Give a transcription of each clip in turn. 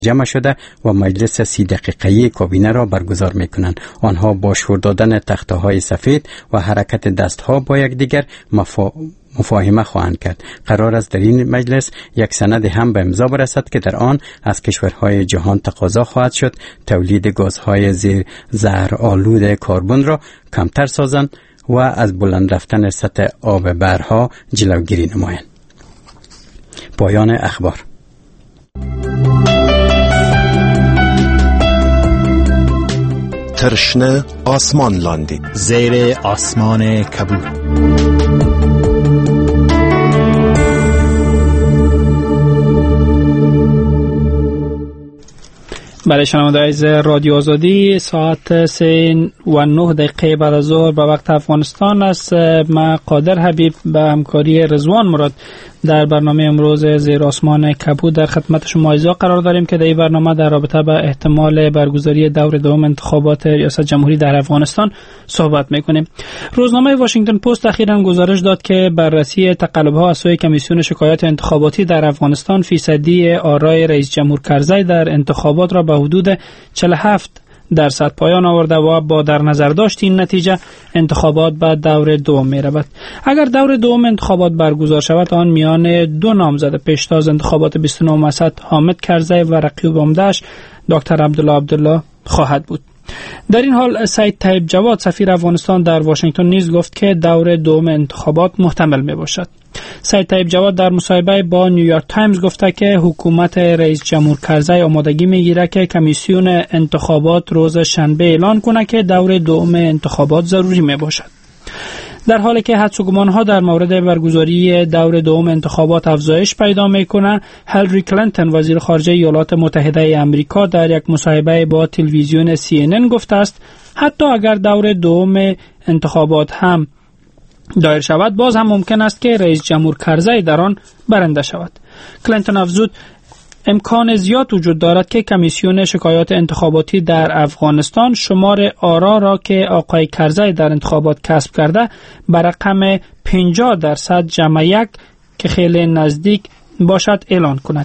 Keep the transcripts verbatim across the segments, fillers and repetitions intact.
جمع شده و مجلس سی دقیقه‌ای کابینه را برگزار می‌کنند. آنها با شور دادن تخته‌های سفید و حرکت دست‌ها با یکدیگر مفا... مفاهمه خواهند کرد. قرار است در این مجلس یک سند هم به امضا برسد که در آن از کشورهای جهان تقاضا خواهد شد تولید گازهای زیر زهرآلود کربن را کمتر سازند و از بلند رفتن سطح آب بحرها جلوگیری نمایند. پایان اخبار. ترشنه آسمان لاندید زیر آسمان کبود. برای شنوندگان از رادیو آزادی ساعت سه و نه دقیقه بعد از ظهر به وقت افغانستان است. ما قادر حبیب به همکاری رضوان مراد در برنامه امروز زیر آسمان کبود در خدمت شما ایزا قرار داریم که در این برنامه در رابطه با احتمال برگزاری دور دوم انتخابات ریاست جمهوری در افغانستان صحبت میکنیم. روزنامه واشنگتن پست اخیراً گزارش داد که بررسی تقلب‌ها از سوی کمیسیون شکایات انتخاباتی در افغانستان فیصدی آرای رئیس جمهور کرزی در انتخابات را به حدود چهل و هفت درصد پایان آورده و با در نظر داشت این نتیجه انتخابات به دور دوم می رود. اگر دور دوم انتخابات برگزار شود آن میان دو نامزد پیشتاز انتخابات بیست و نه مصد حامد کرزی و رقیب عمده‌اش دکتر عبدالله عبدالله خواهد بود. در این حال سید طیب جواد سفیر افغانستان در واشنگتن نیز گفت که دور دوم انتخابات محتمل می باشد. سید طیب جواد در مصاحبه با نیویورک تایمز گفته که حکومت رئیس جمهور کرزی آمادگی میگیره که کمیسیون انتخابات روز شنبه اعلان کنه که دور دوم انتخابات ضروری می باشد. در حالی که حدس و گمان‌ها در مورد برگزاری دور دوم انتخابات افزایش پیدا می‌کنه، هیلاری کلینتون وزیر خارجه ایالات متحده آمریکا در یک مصاحبه با تلویزیون سی ان ان گفته است حتی اگر دور دوم انتخابات هم دایر شود باز هم ممکن است که رئیس جمهور کرزی در آن برنده شود. کلینتون افزود امکان زیاد وجود دارد که کمیسیون شکایات انتخاباتی در افغانستان شمار آرا را که آقای کرزی در انتخابات کسب کرده به رقم پنجاه درصد جمع یک که خیلی نزدیک باشد اعلان کند.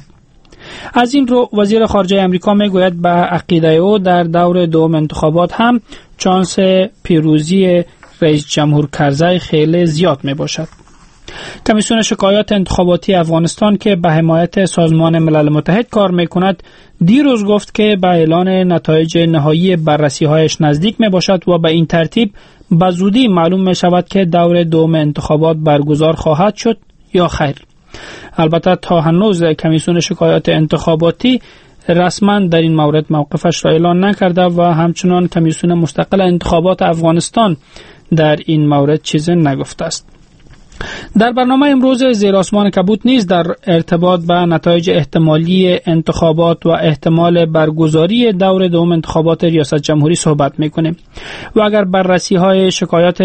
از این رو وزیر خارجه امریکا میگوید به عقیده او در دور دوم انتخابات هم چانس پیروزی رئیس جمهور کرزی خیلی زیاد می باشد. کمیسیون شکایات انتخاباتی افغانستان که به حمایت سازمان ملل متحد کار می کند دیروز گفت که به اعلان نتایج نهایی بررسی هایش نزدیک می باشد و به این ترتیب به زودی معلوم می شود که دور دوم انتخابات برگزار خواهد شد یا خیر. البته تا هنوز کمیسیون شکایات انتخاباتی رسما در این مورد موقفش را اعلان نکرده و همچنان کمیسیون مستقل انتخابات افغانستان در این مورد چیزی نگفته است. در برنامه امروز زیر آسمان کبود نیز در ارتباط به نتایج احتمالی انتخابات و احتمال برگزاری دور دوم انتخابات ریاست جمهوری صحبت میکنیم و اگر بررسی های شکایات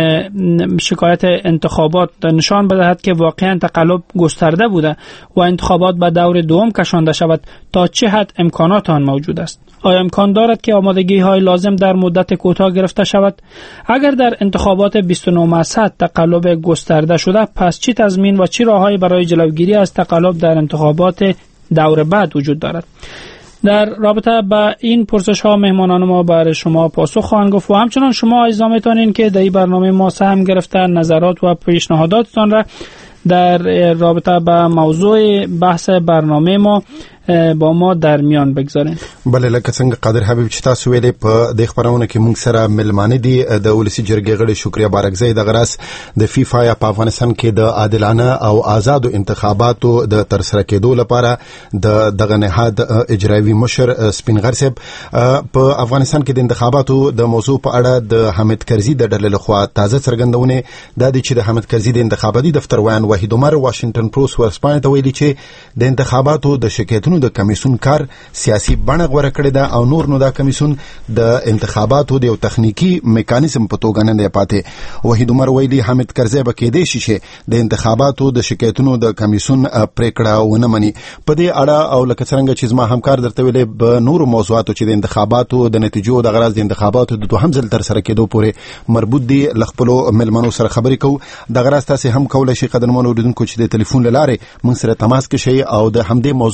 شکایت انتخابات نشان بدهد که واقعا تقلب گسترده بوده و انتخابات به دور دوم کشانده شود تا چه حد امکانات آن موجود است؟ آیا امکان دارد که آمادگی های لازم در مدت کوتاه گرفته شود؟ اگر در انتخابات بیست و نه مصد تقلب گسترده شده پس چی تضمین و چی راههایی برای جلوگیری از تقلب در انتخابات دور بعد وجود دارد؟ در رابطه با این پرسش ها مهمانان ما برای شما پاسخ خواهند گفت و همچنان شما ایضا میتونین که در این برنامه ما سهم گرفتن نظرات و پیشنهاداتتان را در رابطه با موضوع بحث برنامه ما با ما در میان بگذارین. بله لکه څنګه قادر حبیب چې تاسو ویلې په د خبرونه کې موږ سره ملمانه دي د ولسی جرګې غړي شکریا بارکزی د غراس د فیفا یا په افغانستان کې د عادلانه او آزادو انتخاباتو د ترسره کېدو لپاره د دغه نهاد اجرایي مشر سپینغر صاحب په افغانستان کې د انتخاباتو د موضوع په اړه د حامد کرزي د ډلې لخوا تازه څرګندونه د دې چې د حامد کرزي د انتخاباتي دفتر ویان وحید عمر واشنگټن پوسټ ورسپانه ته ویلي چې د انتخاباتو د شکایتونو د کمیسیون کار سیاسي بڼه غوړه کړې ده او نور نو دا کمیسیون د انتخاباتو د یو تخنیکی میکانیزم په توګه نه دی پاتې. وحید عمر ویلي حامد کرزي به کېدې شي چې د انتخاباتو د شکایتونو د کمیسیون پریکړه ونه مني. په دې اړه او لکه څنګه چې زما همکار درته ویلې به نور موضوعاتو چې د انتخاباتو د نتیجو د غرض د انتخاباتو د دوهم ځل تر سره کېدو پورې مربوط دي لخپلو ملمنو سره خبرې کوو. د غرض تاسو هم کولای شي قدرمنو اوریدونکو چې د ټلیفون لاره موږ سره تماس کې شي او د همدې موضوع په اړه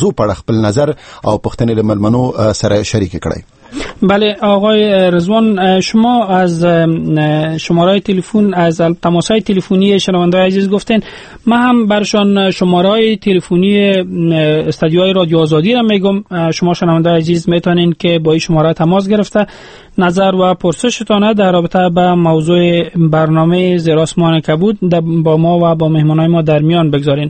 خپل نظر او پوښتنې له ملمنو سره شریک کړئ. بله آقای رضوان، شما از شماره تلفن از تماس‌های تلفنی شنونده‌های عزیز گفتین، من هم برشان شماره تلفنی استودیوهای رادیو آزادی را میگم. شما شنونده‌های عزیز میتونین که با این شماره تماس گرفته نظر و پرسشتان در رابطه با موضوع برنامه زیر آسمان کبود با ما و با مهمانای ما در میان بگذارین.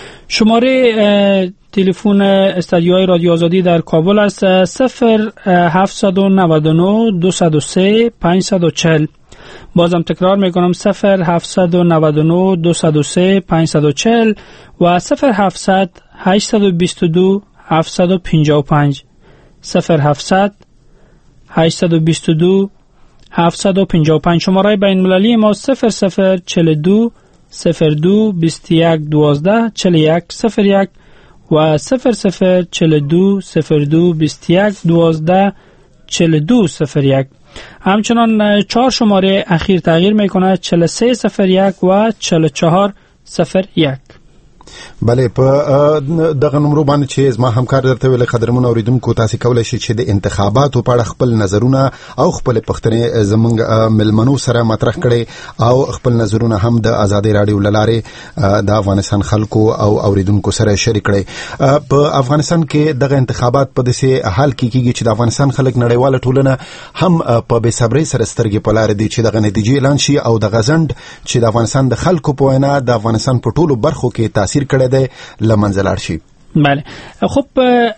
شماره تلفن استودیوهای رادیو آزادی در کابل است صفر هفت نه نه دو صفر سه پنج چهار صفر. بازم تکرار میکنم صفر هفت نه نه دو صفر سه پنج چهار صفر و صفر هفتصد هشتصد و بیست و دو هفتصد و پنجاه و پنج صفر هفتصد هشتصد و بیست و دو هفتصد و پنجاه و پنج. شماره بین المللی ما صفر صفر چهل و دو صفر دو بیست و یک دوازده چهل و یک صفر یک و صفر صفر چهل و دو صفر دو بیست و یک دوازده چهل و دو صفر یک. همچنان چهار شماره اخیر تغییر میکنه، چهل و سه صفر یک و چهل و چهار صفر یک. بله، په دغه نمبر باندې چې زما همکار درته ویل قدرمن اوریدونکو تاسو کولای شئ چې د انتخاباتو په اړه خپل نظرونه او خپل پوښتنې زمونږ ملمنو سره مطرح کړي او خپل نظرونه هم د آزادي رادیو لاره د افغانستان خلکو او اوریدونکو سره شریک کړي. په افغانستان کې دغه انتخابات په داسې حال کې کیږي چې د افغانستان خلک نړیواله ټولنه هم په بې صبرۍ سره سترګې په لار دي چې دغه نتیجې اعلان شي او د غزند چې د افغانستان د خلکو په وینا د افغانستان په ټولو برخو کې تاثیر کړی دی لمنځلار شي. بله، خب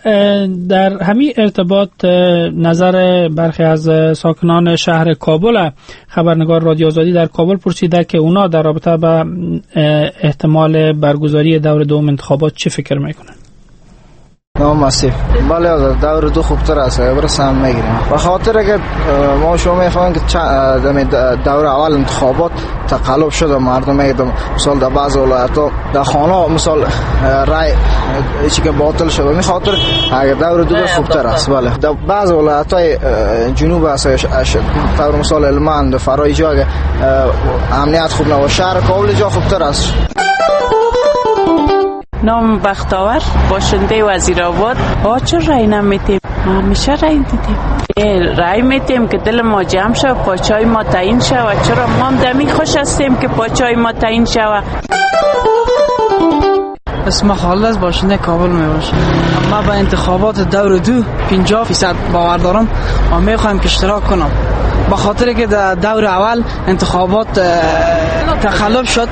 در همین ارتباط نظر برخی از ساکنان شهر کابل خبرنگار رادیو آزادی در کابل پرسیده که اونا در رابطه با احتمال برگزاری دور دوم انتخابات چه فکر میکنن؟ نام مصیف. بله، دور دو خوبتر است، برس هم میگیریم به خاطر که ما شما میفهمیم که دور اول انتخابات تقلب شده، مردم میگم مثلا در بعض ولایت‌ها در خانه مثلا رای چی که باطل شده، می خاطر اگر دور دو خوبتر است. بله، در بعض ولایت‌های جنوب است طور مثلا هلمند فرای جا امنیت خوب نه و شهر کابل جا خوبتر است. نام بختاور، باشنده وزیرآباد. ها چه رای نمیتیم؟ همیشه رای دیدیم. رای میتیم که دل ما جمع شد، پاچای ما تعیین شود. چرا ما هم دمی خوش هستیم که پاچای ما تعیین شود. اسم خالد از باشنده کابل میباشم. ما با انتخابات دور دو پنجاه فیصد باور دارم و میخوایم که اشتراک کنم، با خاطر که در دور اول انتخابات تخلف شد.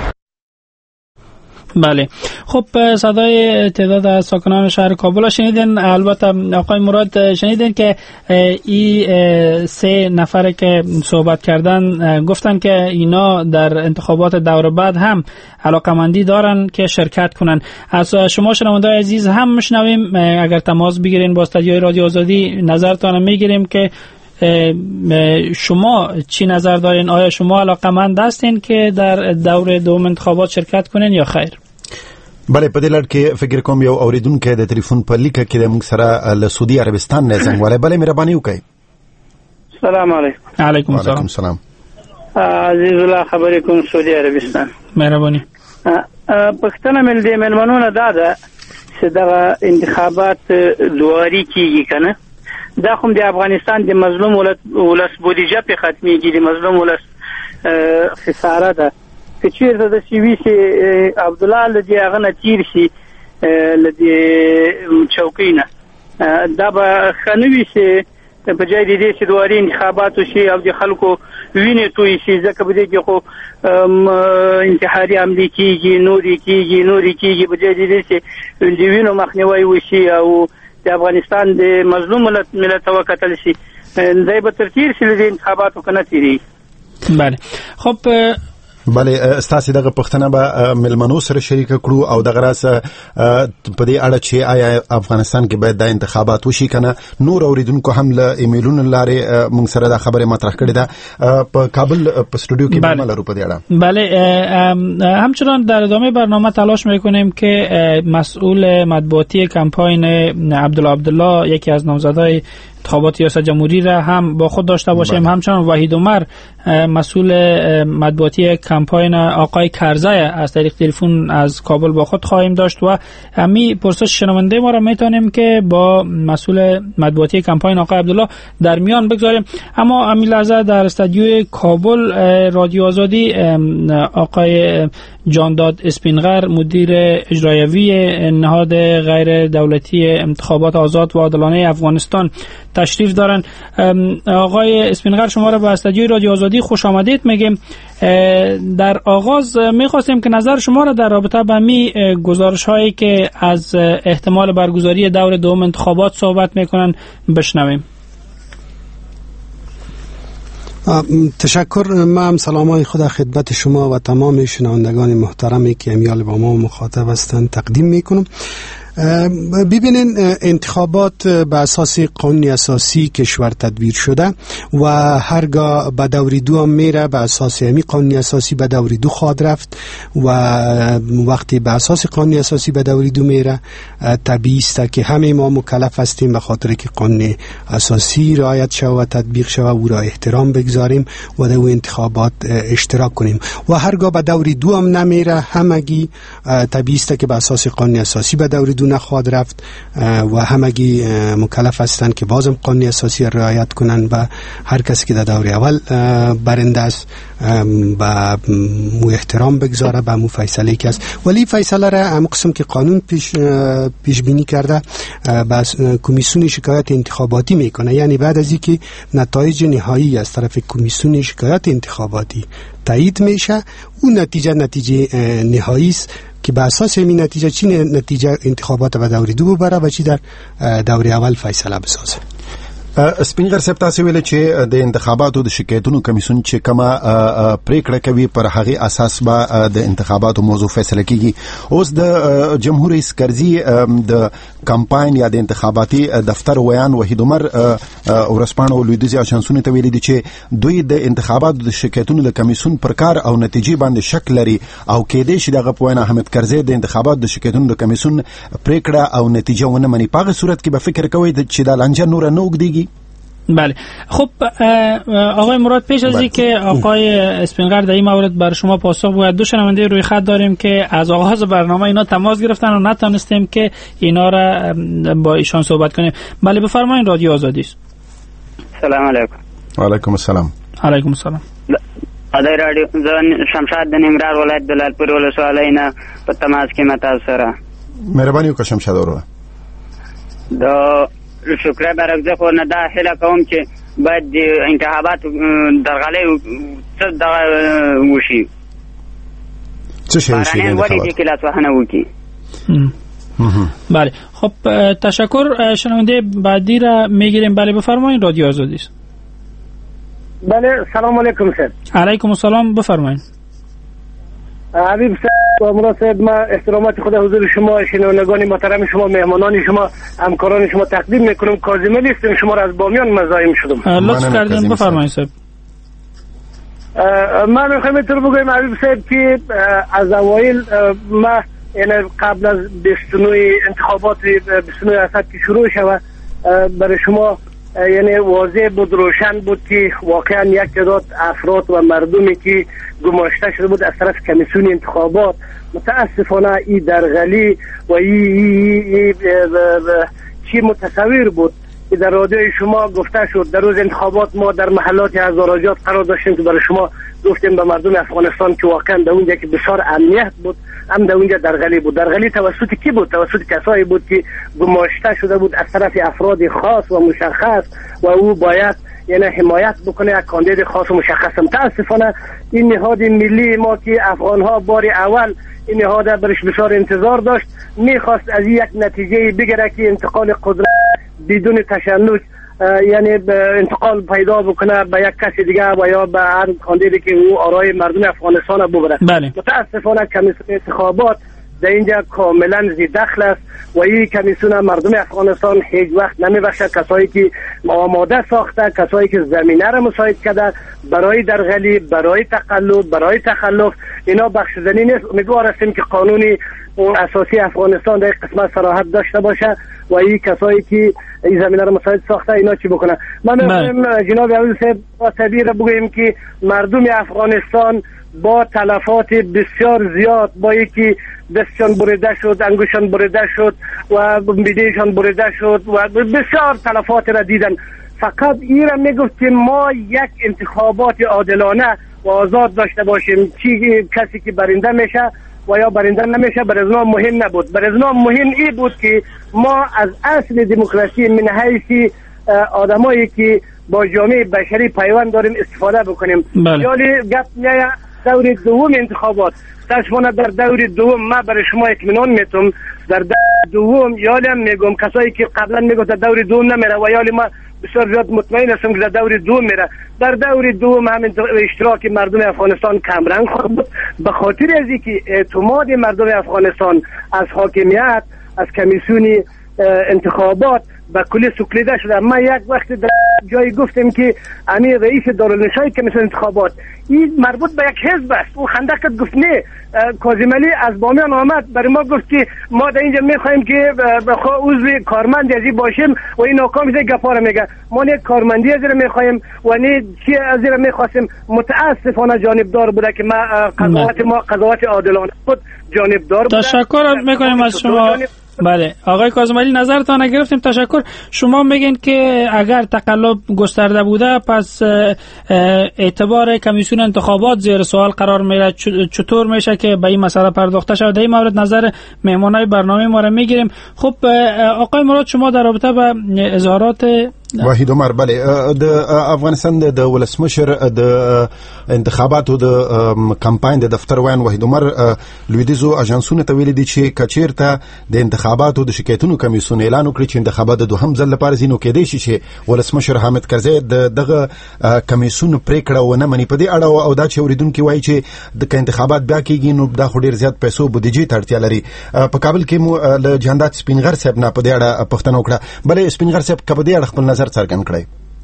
بله، خب صدای تعداد از ساکنان شهر کابل شنیدین. البته آقای مراد شنیدین که این سه نفر که صحبت کردن گفتن که اینا در انتخابات دور بعد هم علاقمندی دارن که شرکت کنن. از شما شنونده‌های عزیز هم میشنویم، اگر تماس بگیرین با استودیوی رادیو آزادی نظرتون میگیریم که شما چی نظر دارین؟ آیا شما علاقمند هستین که در دور دوم انتخابات شرکت کنین یا خیر؟ بله، په دې لړ کې فکر کوم یو اوریدونکو د ټلیفون په لیکه کې د موږ سره له سعودي عربستان نه زنګ وله. بله، مهرباني وکړئ. سلام علیکم. علیکم السلام. علیکم السلام. عزیز الله خبرې کوم سعودي عربستان. مهرباني. پښتنه مل دې ملمنونه دا ده چې دغه انتخابات دواري کیږي کنه، دا خو د افغانستان د مظلوم ولس ولس بودیجه په ختميږي، د مظلوم ولس خساره ده. که چیرته د سی وی سي عبد الله لدی هغه نتیر شي لدی چوکینه دا به خنوي سي په جای دې چې دواري انتخابات شي او د خلکو وینې توي شي، ځکه به دې کې خو انتحاري عملي کیږي، نوري کیږي نوري کیږي په جای دې چې د وینو مخنیوي وشي او د افغانستان د مظلوم ملت ملت وکتل شي، دای به ترتیر شي د انتخاباتو کنه تیری. بله، خب بله، استاسي دغه پښتنه به ملمنو سره شریک کړو او دغه راس په دې اړه چې آیا افغانستان کې باید د انتخابات وشي کنه. نور اوریدونکو هم له ایمیلونو لارې موږ سره د خبره مطرح کړې ده په کابل په استودیو کې به ملرو په دې اړه. بله، همچنان در ادامه برنامه تلاش میکنیم که مسئول مطبوعاتی کمپاین عبدالله عبدالله، یکی از نامزدای انتخابات ریاست جمهوری را هم با خود داشته باشیم. بله. همچنان وحید عمر مسئول مطبوعاتی کمپاین آقای کرزی از طریق تلفن از کابل با خود خواهیم داشت و همی پرسش شنونده ما را میتونیم که با مسئول مطبوعاتی کمپاین آقای عبدالله در میان بگذاریم. اما همین لحظه در استودیوی کابل رادیو آزادی آقای جانداد اسپینغر مدیر اجرایوی نهاد غیر دولتی انتخابات آزاد و عادلانه افغانستان تشریف دارن. آقای اسپینغر شما را به استودیوی رادیو آزادی خوش آمدید میگیم. در آغاز میخواستیم که نظر شما را در رابطه با می گزارش هایی که از احتمال برگزاری دور دوم انتخابات صحبت میکنن بشنویم. تشکر. من هم سلامای خدا خدمت شما و تمام شنوندگان محترمی که امیال با ما مخاطب هستند تقدیم میکنم. ببینین انتخابات به اساس قانون اساسی کشور تدبیر شده و هرگاه به دور دو هم میره به اساس همی قانون اساسی به دور دو خواهد رفت و وقتی به اساس قانون اساسی به دور دو میره طبیعی است که همه ما مکلف هستیم به خاطر که قانون اساسی رعایت شود و تطبیق شود او را احترام بگذاریم و در انتخابات اشتراک کنیم و هرگاه به دور دو هم نمیره همگی طبیعی است که به اساس قانون اساسی به دور دو نخواهد رفت و همگی مکلف هستند که بازم قانون اساسی رعایت کنند و هر کسی که در دور اول برنده است با مو احترام بگذاره به مو فیصله که است. ولی فیصله را هم قسم که قانون پیش پیش بینی کرده بس کمیسیون شکایت انتخاباتی میکنه، یعنی بعد از اینکه نتایج نهایی از طرف کمیسیون شکایت انتخاباتی تایید میشه اون نتیجه نتیجه نهایی است که به اساس این نتیجه چی نتیجه انتخابات به دور دو ببره و چی در دور اول فیصله بسازه. سپینغر صاحب تاسو ویل چې د انتخاباتو د شکایتونو کمیسیون چې کومه پریکړه کوي پر هغه اساس به د انتخاباتو موضوع فیصله کیږي. اوس د جمهور رئیس کرزي د کمپاین یا د انتخاباتي دفتر ویان وحید عمر ورسپانو لویدیزي اجنسونو ته ویلي دي چې دوی د انتخاباتو د شکایتونو د کمیسیون پر کار او نتیجې باندې شک لري او کېدې شي دغه پوینه احمد کرزي د انتخاباتو د شکایتونو د کمیسیون پریکړه او نتیجه ونه مني. په هغه صورت کې به فکر کوي چې د لانجه نور نه وګديږي. بله. خب آقای مراد پیش از این که آقای اسپینغر در این مورد بر شما پاسخ باید دو شنونده روی خط داریم که از آغاز برنامه اینا تماس گرفتن و نتونستیم که اینا را با ایشان صحبت کنیم. بله بفرمایید رادیو آزادی است. سلام علیکم. و علیکم السلام. علیکم السلام. ادای رادیو شمشاد د ننګرهار ولایت د لالپور ولسوالۍ نه په تماس کې متا سره مهرباني وکړئ شمشاد ورو. دا شکر برګزه خو نه داخله کوم چې باید د انتخابات درغلې څه د وشي څه شي شي نه وړي چې کلاس وهنه وکي. بله خب تشکر. شنونده بعدی را میگیریم. بله بفرمایید رادیو آزادی است. بله سلام علیکم سر. علیکم السلام بفرمایید. حبیب صاحب و مراد صاحب ما احترامات خود حضور شما شنوندگان محترم شما مهمانان شما همکاران شما تقدیم میکنم. کاظم علی هستم شما را از بامیان مزاحم شدم. لطف کردین بفرمایید صاحب. من میخوام اینطور بگویم حبیب صاحب که از اوایل ما یعنی قبل از بیست و نه انتخابات بیست و نه اسد که شروع شود برای شما یعنی واضح بود روشن بود که واقعا یک تعداد افراد و مردمی که گماشته شده بود از طرف کمیسیون انتخابات متاسفانه این درغلی و این چی متصور بود که در رادیوی شما گفته شد در روز انتخابات ما در محلات هزاراجات قرار داشتیم که برای شما گفتیم به مردم افغانستان که واقعا در اونجا که بسیار امنیت بود هم در اونجا درغلی بود. درغلی توسط کی بود؟ توسط کسایی بود که گماشته شده بود از طرف افراد خاص و مشخص و او باید یعنی حمایت بکنه از کاندید خاص و مشخص. متاسفانه این نهاد ملی ما که افغان ها بار اول این نهاد برش بسیار انتظار داشت میخواست از یک نتیجه بگیره که انتقال قدرت بدون تشنج یعنی انتقال پیدا بکنه به یک کسی دیگه و یا به هر کاندیدی که او آرای مردم افغانستان ببره. بله. متاسفانه کمیسیون انتخابات در اینجا کاملا زی دخل است و این کمیسیون مردم افغانستان هیچ وقت نمیبخشه کسایی که آماده ساخته کسایی که زمینه را مساعد کرده برای درغلی برای تقلب برای تخلف اینا بخشیدنی نیست. امیدوار هستیم که قانونی اون اساسی افغانستان در قسمت صراحت داشته باشه و این کسایی که این زمینه رو مساعد ساخته اینا چی بکنه. من می‌خوام جناب عزیز صاحب با تعبیر بگویم که مردم افغانستان با تلفات بسیار زیاد، با یکی دستشان بریده شد، انگوشان بریده شد و میدهشان بریده شد و بسیار تلفات را دیدن. فقط این را میگفت که ما یک انتخابات عادلانه و آزاد داشته باشیم، چی کسی که برنده میشه و یا برنده نمیشه برای ما مهم نبود. برای ما مهم این بود که ما از اصل دموکراسی من حیث آدمایی که با جامعه بشری پیوند داریم استفاده بکنیم. یالی گپ میایه دور دوم انتخابات، تشمانه در دور دوم ما برای شما اطمینان میتونم در دور دوم یالی هم میگم کسایی که قبلا میگفت در دور دوم نمیره و یالی ما بسیار زیاد مطمئن هستم که در دور دوم میره. در دور دوم هم اشتراک مردم افغانستان کمرنگ خواهد بود، به خاطر از اینکه اعتماد مردم افغانستان از حاکمیت، از کمیسیون انتخابات به کلی سکلیده شده. ما یک وقت در جایی گفتیم که امیر رئیس دارالنشای کمیسیون انتخابات این مربوط به یک حزب است. او خندق گفت نه. کاظم علی از بامیان آمد برای ما گفت که ما در اینجا میخوایم که بخوا عضو کارمند ازی باشیم و این ناکام زی گپا میگه. ما نه کارمندی از این میخوایم و نه چی از این میخواستیم. متاسفانه جانبدار بوده که ما قضاوت ما قضاوت عادلانه بود، جانبدار بوده. تشکر میکنیم از شما. بله آقای کاظم علی نظرتان گرفتیم، تشکر. شما میگین که اگر تقلب گسترده بوده پس اعتبار کمیسیون انتخابات زیر سوال قرار میره. چطور میشه که به این مسئله پرداخته شود؟ در این مورد نظر مهمانای برنامه ما را میگیریم. خب آقای مراد شما در رابطه با اظهارات وحید عمر بله د افغانستان د ولسمشر د انتخاباتو د کمپاین د دفتر وین وحید عمر لویدیزو اژانسونه ته ویل دي چې کچیرته د انتخاباتو د شکایتونو کمیسیون اعلان وکړي چې انتخابات د دوهم ځل لپاره زینو کېدای شي چې ولسمشر حامد کرزی د دغه کمیسیون پریکړه ونه مني په دې اړه او دا چې اوریدونکو وایي چې د انتخابات بیا کېږي نو دا خو ډیر زیات پیسو بودیجې ته اړتیا لري. په کابل کې مو له جهانداد سپینغر صاحب نه په دې اړه پوښتنه وکړه. بلې سپینغر صاحب کبه دې اړه خپل نظر څرګند کړئ.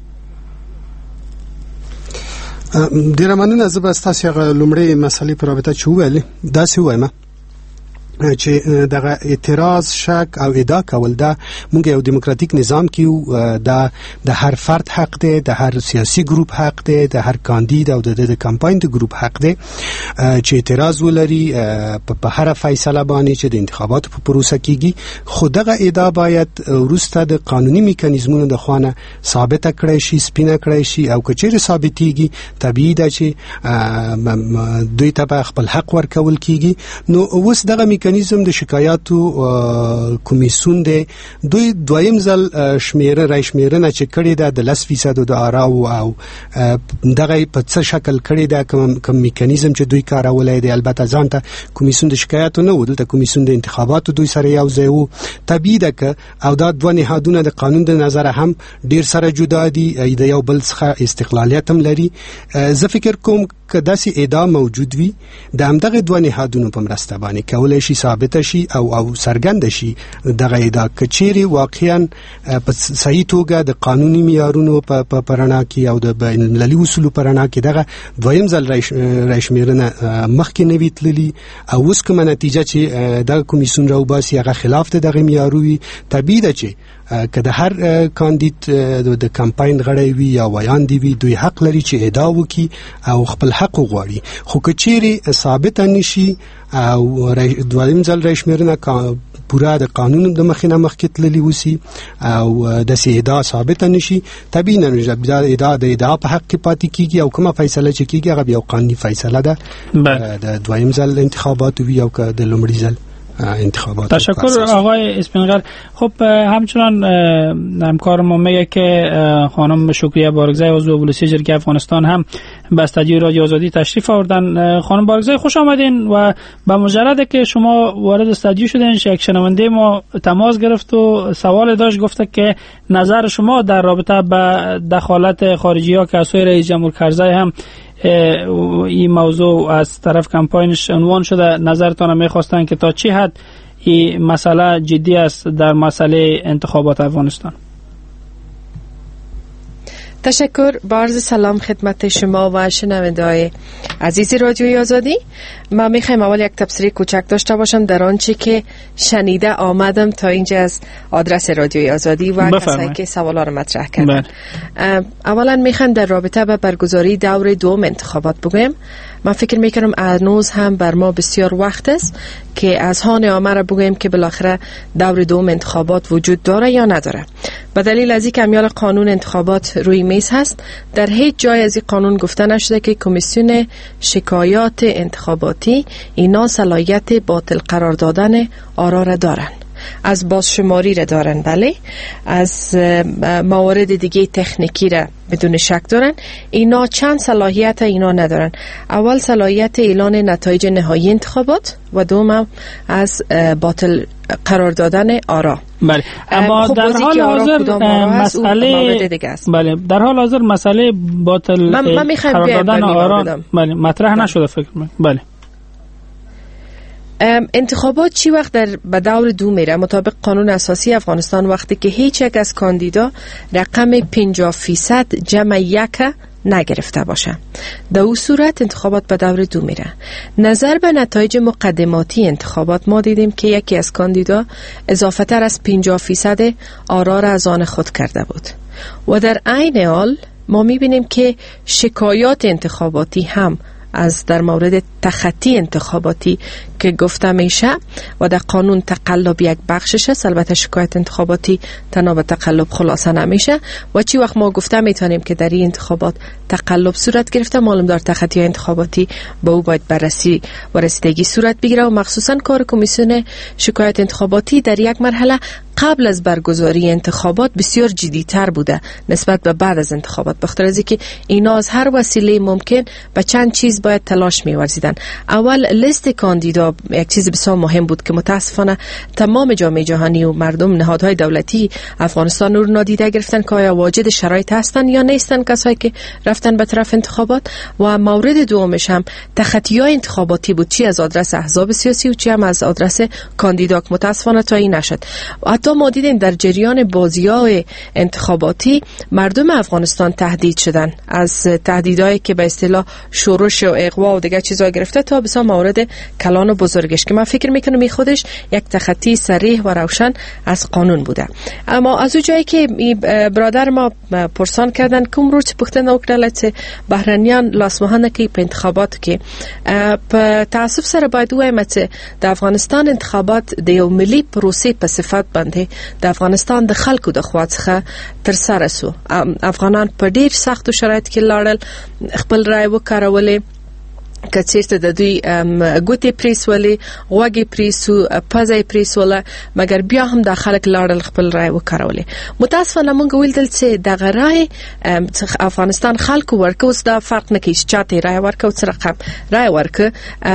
ډیره مننه. زه به ستاسو هغه لومړی مسلې په رابطه چې وویلې داسې وایم چې دغه اعتراض، شک او ادعا کول دا مونږ یو دیموکراتیک نظام کې دا د هر فرد حق دی، د هر سیاسي ګروپ حق دی، د هر کاندید او د کمپاین د ګروپ حق دی چې اعتراض ولري په هر فیصله باندې چې د انتخاباتو په پروسه کېږي. خو دغه ادعا باید وروسته د قانوني میکانیزمونو د خوانه ثابته کړی شي، سپینه کړی شي او که چیرې ثابتېږي طبیعي ده چې دوی ته به خپل حق ورکول کېږي. نو اوس دغه میکانیزم د شکایاتو کمیسیون دی دوی دویم ځل شمیره رای شمیرنه چې کړې ده د لس فیصد د آراو او دغه په څه شکل کړې ده کوم میکانیزم چې دوی کارولای دی. البته ځان ته کمیسیون د شکایاتو نه و، دلته کمیسیون د انتخاباتو دوی سره یو ځای و. طبیعي ده که او دا دوه نهادونه د قانون د نظره هم ډیر سره جدا دي، د یو بل څخه استقلالیت هم لري. زه فکر کوم که داسې ادعا موجود وي د همدغه دوه نهادونو په مرسته باندې کولی شي ثابته شي او او څرګنده شي دغه ادعا که چیرې واقعا په صحیح توګه د قانوني معیارونو په پرنا کې او د بین المللي اصولو پرنا کې دغه دویم ځل رایشمیرنه مخکې نه وي تللي او اوس کومه نتیجه چې دغه کمیسیون راوباسي هغه خلاف د دغه معیارو وي. طبیعي ده چې که د هر کاندید د کمپاین غړی وي یا ویان دی وي دوی حق لري چې ادعا وکړي او خپل حق وغواړي. خو که چیرې ثابته نشي او دویم ځل رایشمیرنه پورا د قانون د مخې نه مخکې تللي وسي او داسې ادعا ثابته نشي، طبیعي نه بیا ادعا د ادعا په حق کې پاتې کېږي او کومه فیصله چې کېږي هغه بیا قانوني فیصله ده د دویم ځل انتخاباتو وي او که د لومړي ځل انتخابات. تشکر آقای اسپینغر. خب همچنان همکار ما میگه که خانم شکریه بارگزای عضو بلوسی جرگه افغانستان هم به استودیو رادیو آزادی تشریف آوردن. خانم بارگزای خوش آمدین و با مجرد که شما وارد استودیو شدین یک شنونده ما تماس گرفت و سوال داشت، گفته که نظر شما در رابطه با دخالت خارجی ها که از سوی رئیس جمهور کرزی هم این موضوع از طرف کمپاینش عنوان شده، نظرتان میخواستن که تا چی حد این مسئله جدی است در مسئله انتخابات افغانستان؟ تشکر. با عرض سلام خدمت شما و شنونده‌های عزیز رادیوی آزادی. من میخوایم اول یک تبصره کوچک داشته باشم در آنچه که شنیده آمدم تا اینجا از آدرس رادیوی آزادی و کسایی که سوالا رو مطرح کردن. اولا میخوام در رابطه با برگزاری دور دوم انتخابات بگویم. من فکر میکنم هنوز هم بر ما بسیار وقت است که از هان عامه را بگویم که بالاخره دور دوم انتخابات وجود داره یا نداره. به دلیل از اینکه امیال قانون انتخابات روی میز هست، در هیچ جای از این قانون گفته نشده که کمیسیون شکایات انتخاباتی اینا صلاحیت باطل قرار دادن آرا را دارن. از بازشماری را دارن، بله، از موارد دیگه تکنیکی را بدون شک دارن. اینا چند صلاحیت اینا ندارن. اول صلاحیت اعلان نتایج نهایی انتخابات و دوم از باطل قرار دادن آرا. بله، اما خب در حال حاضر مسئله بله در حال حاضر مسئله باطل من, من قرار دادن آرا بله مطرح نشده فکر من. بله، انتخابات چی وقت در به دور دو میره مطابق قانون اساسی افغانستان؟ وقتی که هیچ یک از کاندیدا رقم پنجاه فیصد جمع یک نگرفته باشه، در اون صورت انتخابات به دور دو میره. نظر به نتایج مقدماتی انتخابات ما دیدیم که یکی از کاندیدا اضافه تر از پنجاه فیصد آرا را از آن خود کرده بود و در عین حال ما میبینیم که شکایات انتخاباتی هم از در مورد تخطی انتخاباتی که گفته میشه و در قانون تقلب یک بخشش است. البته شکایت انتخاباتی تنها به تقلب خلاصه نمیشه و چی وقت ما گفته میتونیم که در این انتخابات تقلب صورت گرفته، معلوم دار تخطی انتخاباتی با او باید بررسی و رسیدگی صورت بگیره و مخصوصا کار کمیسیون شکایت انتخاباتی در یک مرحله قبل از برگزاری انتخابات بسیار جدی‌تر بوده نسبت به بعد از انتخابات، بخاطر از اینکه اینا از هر وسیله ممکن به چند چیز باید تلاش می‌ورزیدن. اول لیست کاندیدا یک چیز بسیار مهم بود که متاسفانه تمام جامعه جهانی و مردم نهادهای دولتی افغانستان رو نادیده گرفتن که آیا واجد شرایط هستن یا نیستن کسایی که رفتن به طرف انتخابات. و مورد دومش هم تخطی‌های انتخاباتی بود، چی از آدرس احزاب سیاسی و چی هم از آدرس کاندیدا که متاسفانه تا این نشد. حتی ما دیدیم در جریان بازی‌های انتخاباتی مردم افغانستان تهدید شدن، از تهدیدایی که به اصطلاح شورش و اغوا و دیگه چیزا گرفته تا بسیار مورد کلان و بزرگش که من فکر میکنم این خودش یک تخطی صریح و روشن از قانون بوده. اما از اون جایی که برادر ما پرسان کردن که امروز پختن وکړه بهرنیان لاسمهانه کې په انتخابات کې په تعصب سره باید وایم چې د افغانستان انتخابات د یو ملي پروسې په صفت باندې د افغانستان د خلکو د خوا څخه تر سره سو. افغانان په ډیر سختو شرایط کې لاړل، خپل رای وکارولې، که چیرته د دوی ګوتې پریسولې، غوږې پریسو، پزې پریسوله، مګر بیا هم د خلک لاړل خپل رای وکارولې. متاسفانه موږ ویل چې دغه رای افغانستان خلکو ورکو، اوس دا فرق نه کوي چې چاته رای ورکو څه رقم رای ورکو،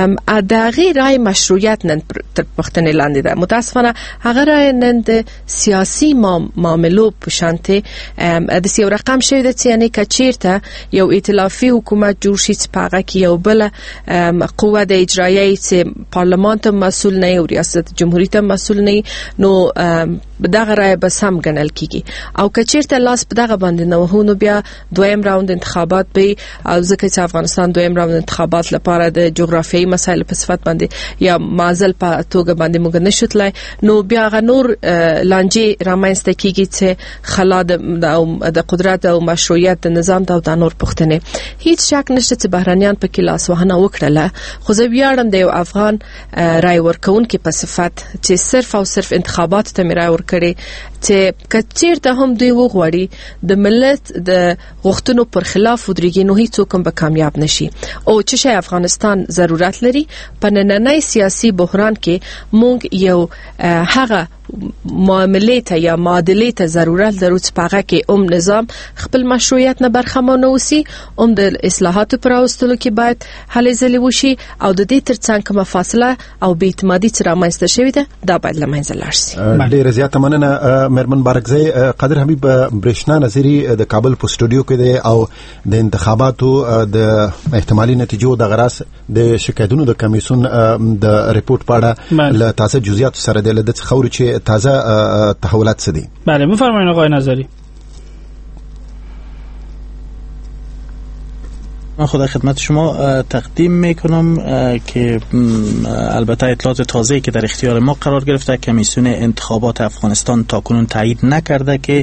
دغه رای مشروعیت نن تر پوښتنې لاندې ده. متاسفانه هغه رای نن د سیاسي معاملو په شانته د یو رقم شوی ده چې یعنی که چیرته یو ائتلافي حکومت جوړ شي چې په هغه کې یو بل قوه د اجرایي چې پارلمان ته مسول نه او ریاست جمهوریت ته مسول نه، نو دغه رای به سم ګڼل کیږي. او که چیرته لاس په دغه باندې نه وهو نو بیا دویم راوند انتخابات به، او ځکه چې افغانستان دویم راوند انتخابات لپاره د جغرافیایي مسایل په صفت باندې یا معزل په توګه باندې موږ نشو تلای، نو بیا غ نور لانجې رامنځته کیږي چې خلا د قدرت او مشروعیت د نظام د نور پښتنې. هیڅ شک نشته چې بهرنیان په کې لاس وهنه وکړله، خو زه ویاړم د یو افغان رای ورکوونکي په صفت چې صرف او صرف انتخابات ته رای ورکړي چې کچیرته هم دوی وغواړي د ملت د غوښتنو پر خلاف ودرېږي نو هیڅوک هم به کامیاب نشي. او چې شي افغانستان ضرورت لري په نننۍ سیاسي بحران کې مونږ یو هغه معاملې ته یا معادلې ته ضرورت لرو چې په هغه کې هم نظام خپل مشروعیت نه برخمن اوسي، هم د اصلاحاتو پر راوستلو کې باید هلې ځلې وشي، او د دې ترڅنګ کومه فاصله او بې اعتمادي چې رامنځته شوې ده دا باید له منځه لاړ شي. ډېره زیاته مننه مېرمن بارکزی. قادر حبیب برېښنا نظري د کابل په سټوډیو کې دی او د انتخاباتو د احتمالي نتیجو د غراس د شکایتونو د کمیسیون د ریپورت په اړه له تازه جزئیاتو سره دی د خبرو چې تازه تحولات څه دي. بله بفرمایید آقای نظری. من خدا خدمت شما تقدیم میکنم که البته اطلاعات تازه‌ای که در اختیار ما قرار گرفته، کمیسیون انتخابات افغانستان تاکنون تایید نکرده که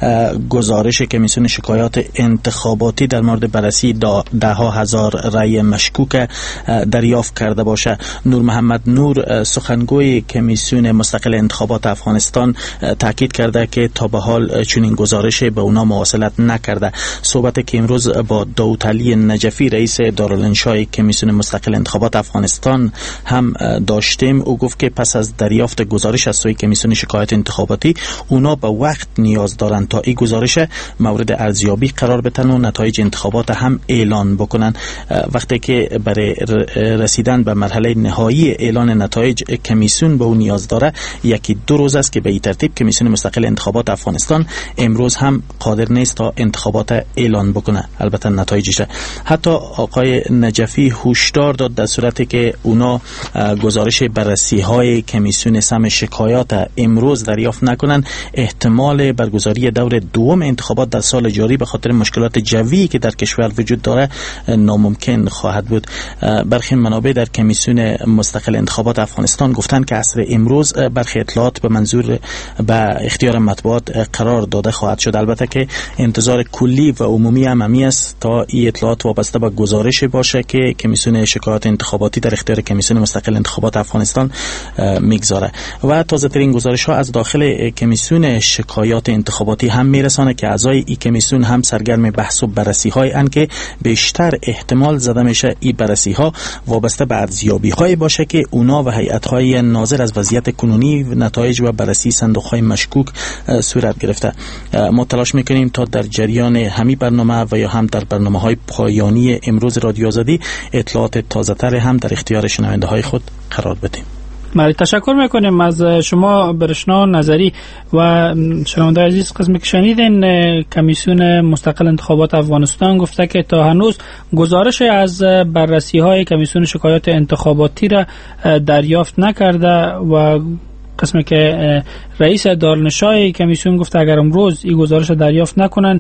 گزارش کمیسیون شکایات انتخاباتی در مورد بررسی ده ها هزار رأی مشکوک دریافت کرده باشه. نور محمد نور سخنگوی کمیسیون مستقل انتخابات افغانستان تاکید کرده که تا به حال چنین گزارش به اونا مواصلت نکرده. صحبت که امروز با داوود علی نجفی رئیس دارالانشای کمیسیون مستقل انتخابات افغانستان هم داشتیم، او گفت که پس از دریافت گزارش از سوی کمیسیون شکایات انتخاباتی اونا به وقت نیاز دارند تا این گزارش مورد ارزیابی قرار بدن و نتایج انتخابات هم اعلان بکنن. وقتی که برای رسیدن به مرحله نهایی اعلان نتایج کمیسیون به اون نیاز داره، یکی دو روز است که به این ترتیب کمیسیون مستقل انتخابات افغانستان امروز هم قادر نیست تا انتخابات اعلان بکنه، البته نتایجش. حتی آقای نجفی هشدار داد در صورتی که اونا گزارش بررسی های کمیسیون سم شکایات امروز دریافت نکنن، احتمال برگزاری دور دوم انتخابات در سال جاری به خاطر مشکلات جویی که در کشور وجود داره ناممکن خواهد بود. برخی منابع در کمیسیون مستقل انتخابات افغانستان گفتند که عصر امروز برخی اطلاعات به منظور به اختیار مطبوعات قرار داده خواهد شد. البته که انتظار کلی و عمومی عممی است تا این اطلاعات وابسته به گزارش باشه که کمیسیون شکایات انتخاباتی در اختیار کمیسیون مستقل انتخابات افغانستان میگذاره. و تازه ترین گزارش ها از داخل کمیسیون شکایات انتخاباتی هم میرسانه که اعضای این کمیسیون هم سرگرم بحث و بررسی های ان که بیشتر احتمال زده میشه این بررسی ها وابسته به ارزیابی های باشه که اونا و هیئت های ناظر از وضعیت کنونی و نتایج و بررسی صندوق های مشکوک صورت گرفته. ما تلاش میکنیم تا در جریان همین برنامه و یا هم در برنامه های پایانی امروز رادیو آزادی اطلاعات تازه تر هم در اختیار شنونده های خود قرار بدیم. بله، تشکر میکنیم از شما برشنا نظری و شنونده عزیز. قسمی که شنیدین کمیسیون مستقل انتخابات افغانستان گفته که تا هنوز گزارش از بررسی های کمیسیون شکایات انتخاباتی را دریافت نکرده و قسمی که رئیس دارالانشای کمیسیون گفته اگر امروز این گزارش دریافت نکنن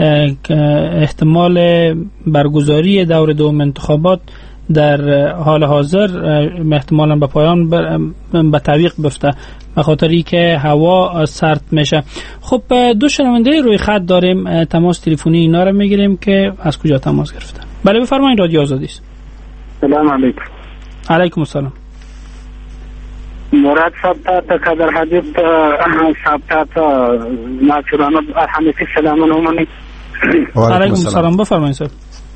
احتمال برگزاری دور دوم انتخابات در حال حاضر احتمالاً به پایان به تعویق بفته به خاطری که هوا سرد میشه. خب دو شنونده روی خط داریم، تماس تلفنی اینا رو میگیریم که از کجا تماس گرفتن. بله بفرمایید، رادیو آزادی است. سلام علیکم. علیکم السلام. مراد صاحب ته قدر حبیب صاحب ته ناچورانه حنفی سلامونه ومني. علیکم السلام، بفرمایید صاحب.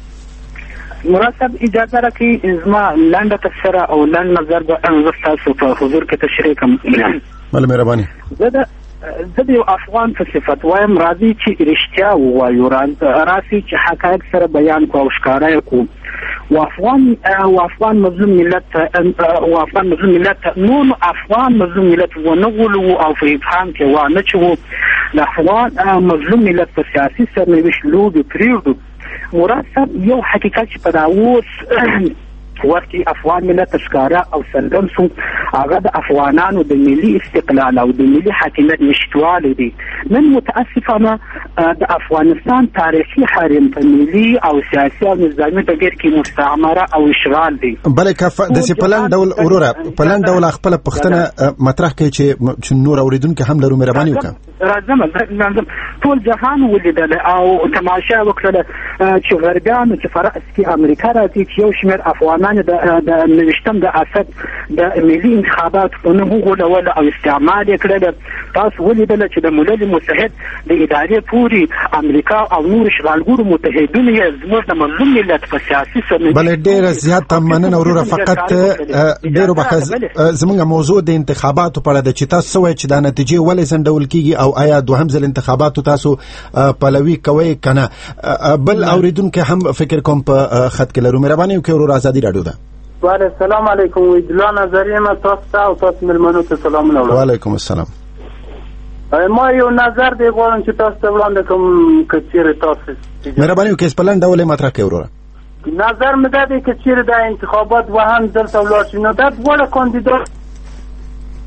مراد صاحب اجازه راکړئ زما لنډه تفسیره او لنډ نظر به زه ستاسو په حضور کې تشریح کړم. بله مهرباني. زه د زه د یو افغان په صفت وایم راځي چې رښتیا ووایو، راسي چې حقایق سره بیان کړو او ښکاره یې کړو. وافغان وافغان مظلوم ملت وافغان مظلوم ملت نور افغان مظلوم ملت ونه غولو او په افهام کې ونه چو د افغان مظلوم ملت په سیاسي سرنوشت لوبې پرېږدو. مراد صاحب یو حقیقت چې په دا اوس وخت افغان ملت ښکاره او څرګند شو، هغه د افغانانو د ملي استقلال او د ملي حاکمیت نشتوالی دی. نن متاسفانه د افغانستان تاریخي حریم په ملي او سیاسي او نظامي ډګر کې مستعمره او اشغال دی. بلې کفه د سپلن ډول وروره پلان ډول خپل پښتنه مطرح کوي چې نور اوریدونکو هم لرو مهرباني وکړه. راځم راځم ټول جهان ولیدل او تماشا وکړه چې غربیانو چې فرانس کې امریکا راځي چې یو شمېر افغانان د د نوښتم د اسد د ملي انتخابات په نوم غوړول او استعمال کړل. تاسو ولیدل چې د ملل متحد د ادارې پوری امریکا او نور اشغالګرو متحدین یې زموږ د مظلوم ملت په سیاسي سرنوشت بل ډېر زیات مننه وروره. فقط ډېر بحث زموږ موضوع د انتخاباتو په اړه د چې تاسو وایي چې د نتیجې ولې سندول کیږي او آیا دوهم ځل انتخاباتو تاسو پلوي کوي کنه. بل اوریدونکو هم فکر کوم په خط کې لرو مهرباني وکړئ ورور ازادي راډیو ده. وعلیکم السلام علیکم ویدلا نظریه ما تاسو او تاسو ملمنو ته سلام نوړم. وعلیکم السلام. ما یو نظر دی غواړم چې تاسو ته وړاندې کوم کچیر تاسو مهرباني وکړئ سپلن ډول مطرح کړئ وروره. نظر مې ده چې کچیر د انتخابات و هم دلته ولاړ شي نو دا ډول کاندیدات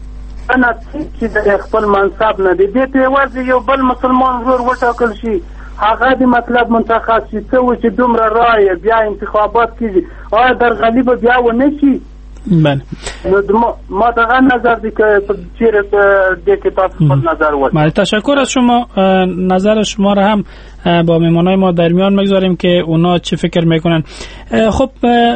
انا چې د خپل منصب نه دی دې ته وځي یو بل مسلمان ورور وټاکل شي هغه د مطلب متخصص و چې دومره رایه بیا انتخابات کیږي آیا درغلي به بیا ونه شي؟ بله ما دقیقا نظر دی که چیره دی که تاسو خود نظر ورد. بله تشکر از شما. نظر شما را هم با میمانای ما در میان میگذاریم که اونا چه فکر میکنن. خب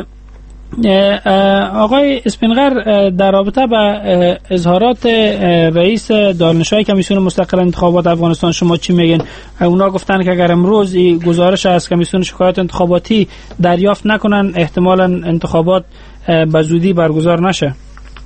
آقای اسپینغر در رابطه با اظهارات رئیس دانشگاه کمیسیون مستقل انتخابات افغانستان شما چی میگن؟ اونا گفتن که اگر امروز گزارش از کمیسیون شکایات انتخاباتی دریافت نکنن احتمالاً انتخابات به زودی برگزار نشه.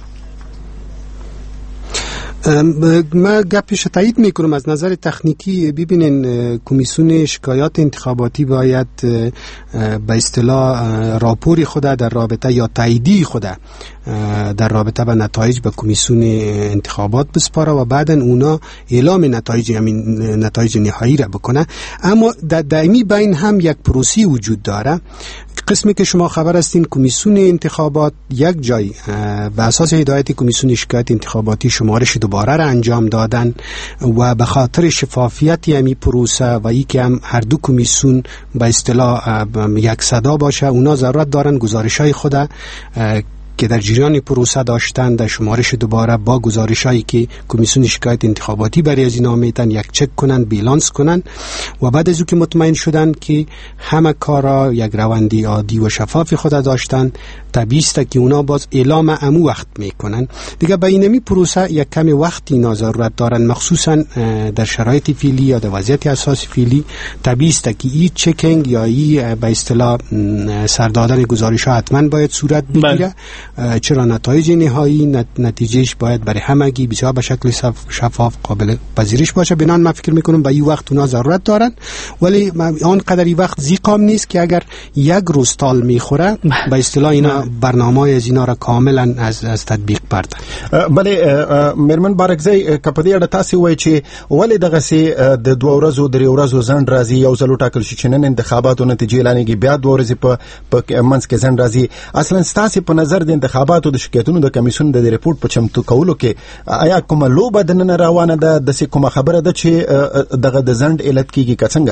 ما گپش تایید میکنم. از نظر تکنیکی ببینین کمیسیون شکایات انتخاباتی باید به اصطلاح راپوری خود در رابطه یا تاییدی خود در رابطه با نتایج به کمیسیون انتخابات بسپاره و بعداً اونا اعلام نتایج همین نتایج نهایی را بکنه. اما در دائمی بین هم یک پروسی وجود داره. قسمی که شما خبر هستین کمیسیون انتخابات یک جای به اساس هدایت کمیسیون شکایت انتخاباتی شمارش دوباره را انجام دادن و به خاطر شفافیت همی پروسه و ای که هم هر دو کمیسیون به اصطلاح یک صدا باشه اونا ضرورت دارن گزارش‌های خود که در جریان پروسه داشتن در شمارش دوباره با گزارشایی که کمیسیون شکایت انتخاباتی برای از اینا میتن یک چک کنن بیلانس کنن و بعد از او که مطمئن شدن که همه کارا یک روندی عادی و شفاف خود داشتن طبیعی است که اونا باز اعلام امو وقت میکنن دیگه. به اینمی پروسه یک کمی وقتی اینا ضرورت دارن مخصوصا در شرایط فعلی یا در وضعیت اساسی فعلی. طبیعی است که این چکینگ یا این به اصطلاح سردادن گزارش‌ها حتما باید صورت بگیره. چرا نتایج نهایی نتیجهش باید برای همگی بسیار به شکل شفاف قابل پذیرش باشه. بنان من فکر میکنم به این وقت اونا ضرورت دارن ولی آن قدری وقت زیقام نیست که اگر یک روز تال میخوره به اصطلاح اینا برنامه از اینا را کاملا از از تطبیق بردن. بله مرمن بارکزی کپدی اړه تاسو وایي چې ولې دغه سي د دوه ورځو درې ورځو ځنډ راځي یو ځل ټاکل شي چې نن انتخاباتو نتیجې اعلانېږي بیا دوه ورځې په منځ کې ځنډ راځي. اصلا ستاسو په نظر د انتخاباتو د شکایتونو د کمیسیون د ریپورت په چمتو کولو کې آیا کومه لوبه د نن روانه ده د کومه خبره ده چې دغه د ځنډ علت کیږي که څنګه؟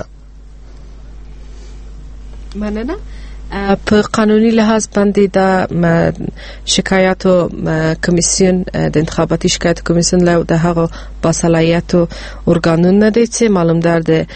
مننه. په قانوني لحاظ باندې د شکایاتو کمیسیون د انتخاباتي شکایت کمیسیون له د هغه باصلاحیتو ارګانونه دي چې معلومدار د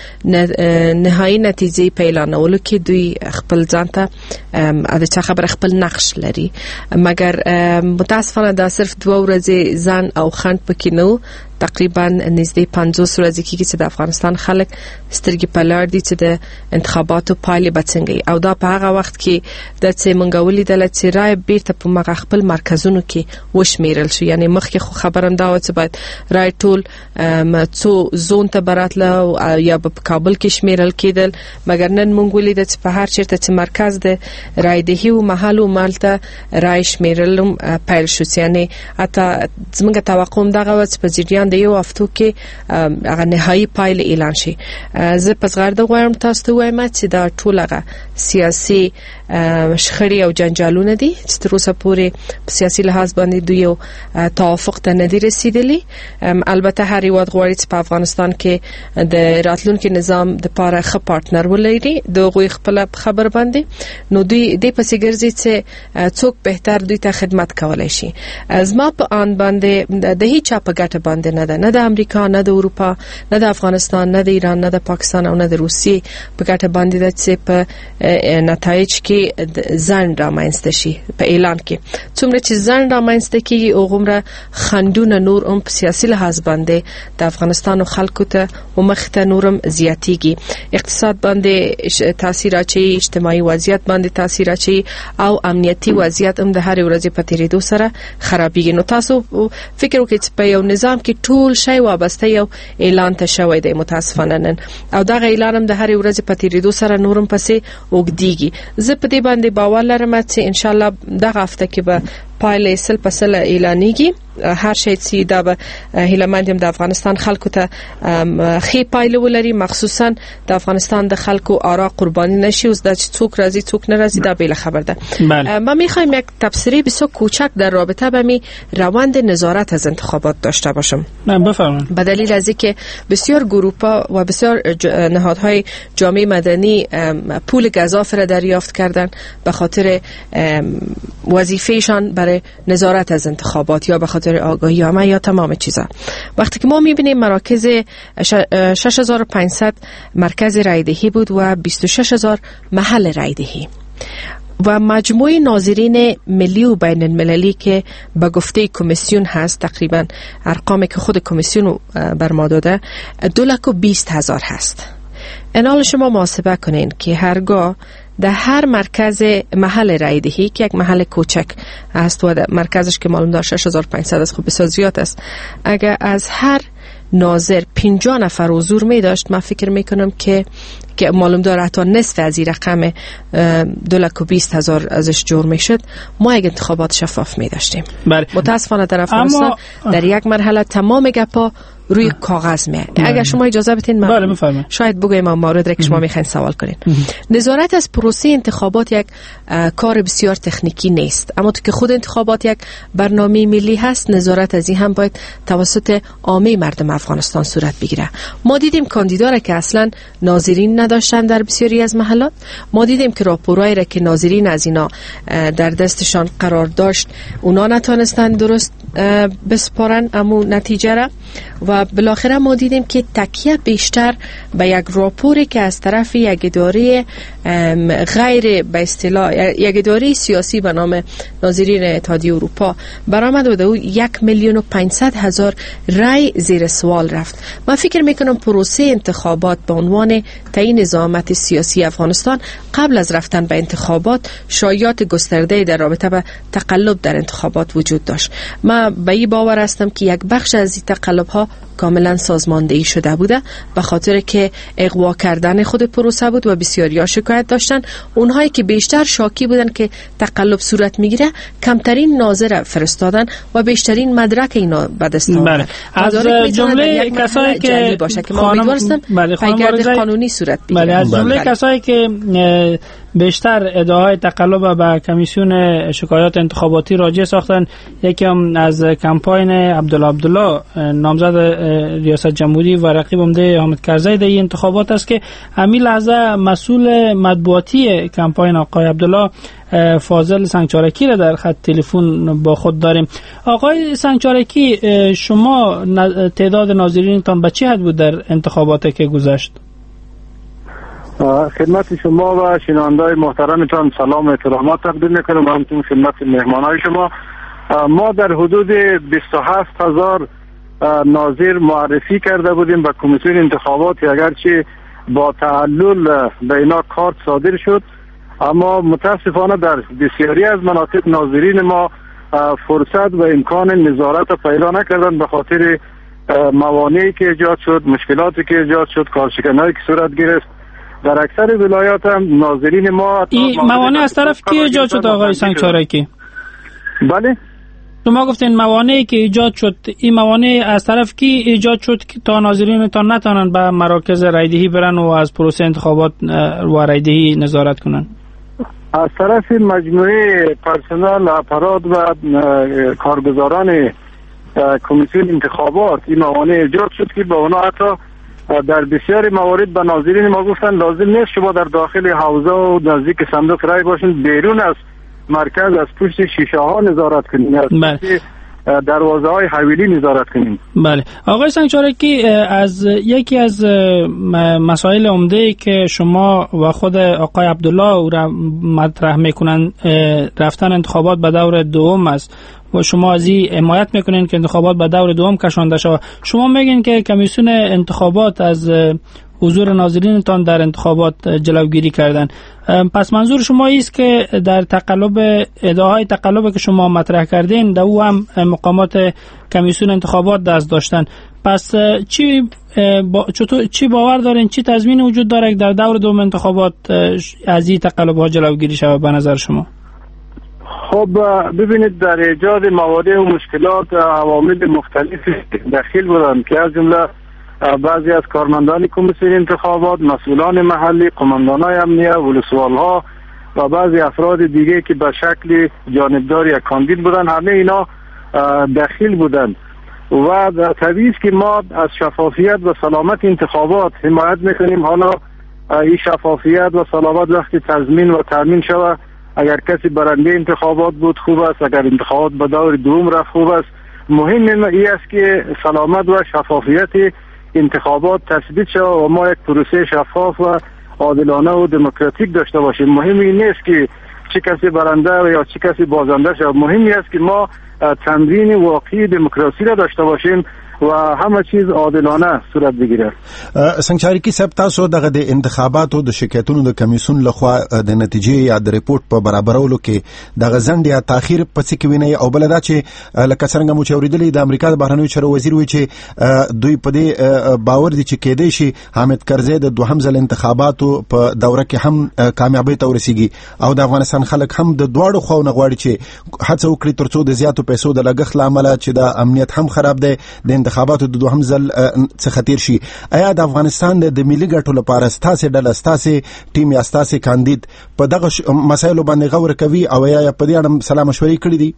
نهایی نتیجې په اعلانولو کې دوی خپل ځانته د چا خبر خپل نقش لري. مګر متاسفانه دا صرف دوه ورځې ځان او خند پکې نو تقریبا نزدې پنځوس ورځې کېږي چې د افغانستان خلک سترګې په لار دي چې د انتخاباتو پایلې به څنګه او دا په هغه وخت کې د چې مونږ ولیدل چې رای بیرته په مغه خپل مرکزونو کې وشمیرل شو. یعنی مخکې خو خبرم دا و چې باید رای ټول څو زون ته براتله یا په کابل کې شمیرل کېدل مګر نن مونږ ولیدل چې په هر چیرته چې مرکز د رای دهي او محل او مالته رای شمیرل پیل شو. یعنی حتی زموږ توقع دغه و چې په جریان د یو هفتو کې هغه نهایی پایله اعلان شي. زه پس غرده غواړم تاسو ته وایم چې دا ټول هغه سیاسي شخړې او جنجالونه دي چې تر اوسه پورې په سیاسي لحاظ باندې دوی یو توافق ته نه دي رسیدلی. البته هر یو غواړي چې په افغانستان کې د راتلونکي نظام د پاره ښه پارټنر ولري د غوي خپل خبر باندې نو دوی د پسې ګرځي چې څوک بهتر دوی ته خدمت کولای شي. از ما په آن باندې د هیڅ په ګټه باندې نه ده، نه د امریکا، نه د اروپا، نه د افغانستان، نه د ایران، نه د پاکستان او نه د روسیې په ګټه باندې ده چې په نتایج کې ځنډ رامنځته شي. په اعلان کې څومره چې ځنډ رامنځته کیږي او غومره خندونه نور هم په سیاسي لحاظ باندې د افغانستان خلکو ته او مخته نورم زیاتیږي. اقتصاد باندې تاثیر اچي، اجتماعي وضعیت باندې تاثیر اچي او امنیتي وضعیت هم د هر ورځې په تیریدو سره خرابېږي. نو تاسو فکر وکړئ چې په یو نظام کې ټول شی وابسته یو اعلان ته شوی دی متاسفانه نن، او دغه اعلان هم د هر ورځې په تیریدو سره نورم پسې اوږدیږي. زه په دې باندې باور لرم چې ان شاء الله دغه هفته کې به پایله سل پسل اعلانیگی هر شي چې د هیلمندیم د افغانستان خلکو ته خې پایله ولري، مخصوصا د افغانستان د خلکو آرا قربانی نشي. اوس د څوک راځي څوک نه راځي دا بیل خبر ده. ما میخوایم یک تبصره بسیار کوچک در رابطه با می روند نظارت از انتخابات داشته باشم. نه بفرمایید. به دلیل از اینکه بسیار گروه‌ها و بسیار نهادهای جامعه مدنی پول گزاف را دریافت کردن به خاطر وظیفهشان برای نظارت از انتخابات یا به خاطر آگاهی عامه یا تمام چیزا. وقتی که ما میبینیم مراکز شش هزار و پانصد مرکز رایدهی بود و بیست و شش هزار محل رایدهی و مجموع ناظرین ملی و بین المللی که به گفته کمیسیون هست، تقریبا ارقامی که خود کمیسیون بر ما داده دو لک و بیست هزار هست. اینال شما محاسبه کنین که هرگاه در هر مرکز محل رایدهی که یک محل کوچک است و مرکزش که معلوم دار شش هزار و پانصد است، خب بسیار زیاد است، اگر از هر ناظر پنجاه نفر حضور می داشت، من فکر می کنم که که معلوم داره حتی نصف از این رقم دو لک و بیست هزار ازش جور می شد، ما یک انتخابات شفاف می داشتیم. متاسفانه در افغانستان اما... در یک مرحله تمام گپا روی کاغذ می. اگر شما اجازه بدین من شاید بگویم ما مورد را که شما میخواین سوال کنین. نظارت از پروسه انتخابات یک کار بسیار تکنیکی نیست، اما تو که خود انتخابات یک برنامه ملی هست، نظارت از این هم باید توسط عامه مردم افغانستان صورت بگیره. ما دیدیم کاندیدا را که اصلا ناظرین نداشتن در بسیاری از محلات، ما دیدیم که راپورایی را که ناظرین از اینا در دستشان قرار داشت اونا نتونستن درست بسپارن امو نتیجه را، و بالاخره ما دیدیم که تکیه بیشتر به یک راپوری که از طرف یک اداره غیر به اصطلاح یک اداره سیاسی به نام ناظرین اتحادیه اروپا برآمد و دو یک میلیون و پانصد هزار رای زیر سوال رفت. من فکر میکنم پروسه انتخابات به عنوان تعیین نظامت سیاسی افغانستان قبل از رفتن به انتخابات شایعات گسترده در رابطه به تقلب در انتخابات وجود داشت. من به این باور هستم که یک بخش از این تقلب ها کاملا سازماندهی شده بوده به خاطر که اغوا کردن خود پروسه بود و بسیاری ها شکایت داشتن. اونهایی که بیشتر شاکی بودن که تقلب صورت میگیره کمترین ناظر فرستادن و بیشترین مدرک اینا به دست آوردن. از جمله کسایی که باشه که ما می‌دونستم پیگرد قانونی صورت بگیره. بله از جمله کسایی که بیشتر ادعای تقلب به کمیسیون شکایات انتخاباتی راجع ساختن، یکی هم از کمپاین عبدالله عبدالله نامزد ریاست جمهوری و رقیب عمده حامد کرزی در این انتخابات است که همین لحظه مسئول مطبوعاتی کمپاین آقای عبدالله فاضل سنگچارکی را در خط تلفن با خود داریم. آقای سنگچارکی، شما تعداد ناظرینتان به چه حد بود در انتخاباتی که گذشت؟ خدمت شما و شنونده‌های محترمتان سلام و احترامات تقدیم میکنم و همچنین خدمت مهمانای شما. ما در حدود بیست و هفت هزار ناظر معرفی کرده بودیم به کمیسیون انتخابات، اگرچه با تعلل به اینا کارت صادر شد، اما متاسفانه در بسیاری از مناطق ناظرین ما فرصت و امکان نظارت پیدا نکردن به خاطر موانعی که ایجاد شد، مشکلاتی که ایجاد شد، کارشکنایی که صورت گرفت. در اکثر ولایات هم ناظرین ما این موانع از طرف کی ایجاد شد آقای سنگچارکی؟ بله شما گفتین موانعی که ایجاد شد، این موانع از طرف کی ایجاد شد که تا ناظرین تا نتونن به مراکز رایدهی برن و از پروسه انتخابات و رایدهی نظارت کنن؟ از طرف مجموعه پرسنل اپارات و کارگزاران کمیسیون انتخابات این موانع ایجاد شد که به اونا حتی در بسیاری موارد به ناظرین ما گفتن لازم نیست شما در داخل حوزه و نزدیک صندوق رای باشین، بیرون از مرکز از پشت شیشه ها نظارت کنین، از پشت دروازه های حویلی نظارت کنین. بله آقای سنگچارکی، از یکی از مسائل عمده که شما و خود آقای عبدالله او را مطرح میکنن رفتن انتخابات به دور دوم است و شما از این حمایت میکنین که انتخابات به دور دوم کشانده شود. شما میگین که کمیسیون انتخابات از حضور ناظرینتان در انتخابات جلوگیری کردن، پس منظور شما است که در تقلب ادعاهای تقلب که شما مطرح کردین در او هم مقامات کمیسیون انتخابات دست داشتن. پس چی با چطور چی باور دارین، چی تضمین وجود داره که در دور دوم انتخابات از این تقلب ها جلوگیری شود به نظر شما؟ خب خب ببینید در ایجاد مواضع و مشکلات عوامل مختلفی دخیل بودند که از جمله بعضی از کارمندان کمیسیون انتخابات، مسئولان محلی، قماندانای امنیه، ولسوالها و بعضی افراد دیگه که به شکل جانبدار یا کاندید بودن، همه اینا دخیل بودند و طبیعی است که ما از شفافیت و سلامت انتخابات حمایت میکنیم. حالا این شفافیت و سلامت وقتی تضمین و تامین شود، اگر کسی برنده انتخابات بود خوب است، اگر انتخابات به دور دوم رفت خوب است. مهم این است که سلامت و شفافیت انتخابات تثبیت شود و ما یک پروسه شفاف و عادلانه و دموکراتیک داشته باشیم. مهم این نیست که چه کسی برنده یا چه کسی بازنده شود، مهم است که ما تمرین واقعی دموکراسی را داشته باشیم و همه چیز عادلانه صورت بگیره. سنگچاریکی صاحب، تاسو دغه د انتخاباتو د شکایتونو د کمیسیون لخوا د نتیجې یا د ریپورت په برابرولو کې دغه ځنډ یا تاخير پڅ کې ویني او بل دا چې لکه څنګه مو چوریدلې د امریکا د بهرنیو چارو وزیر وی چې دوی په دې باور دي چې کېدې شي حامد کرزی د دوهم ځل انتخاباتو په دوره کې هم کامیابی ته ورسیږي او د افغانستان خلک هم د دواړو خواونو غواړي چې هڅه وکړي ترڅو د زیاتو پیسو د لګښت لامل چې د امنیت هم خراب دی د انتخاباتو د دوهم ځل څخه تیر شي. آیا د افغانستان د ملي ګټو لپاره ستاسو ډله ستاسو ټیم یا ستاسو کاندید په دغه مسایلو باندې غور کوي او یا په دې اړه سلام مشورې کړې دي؟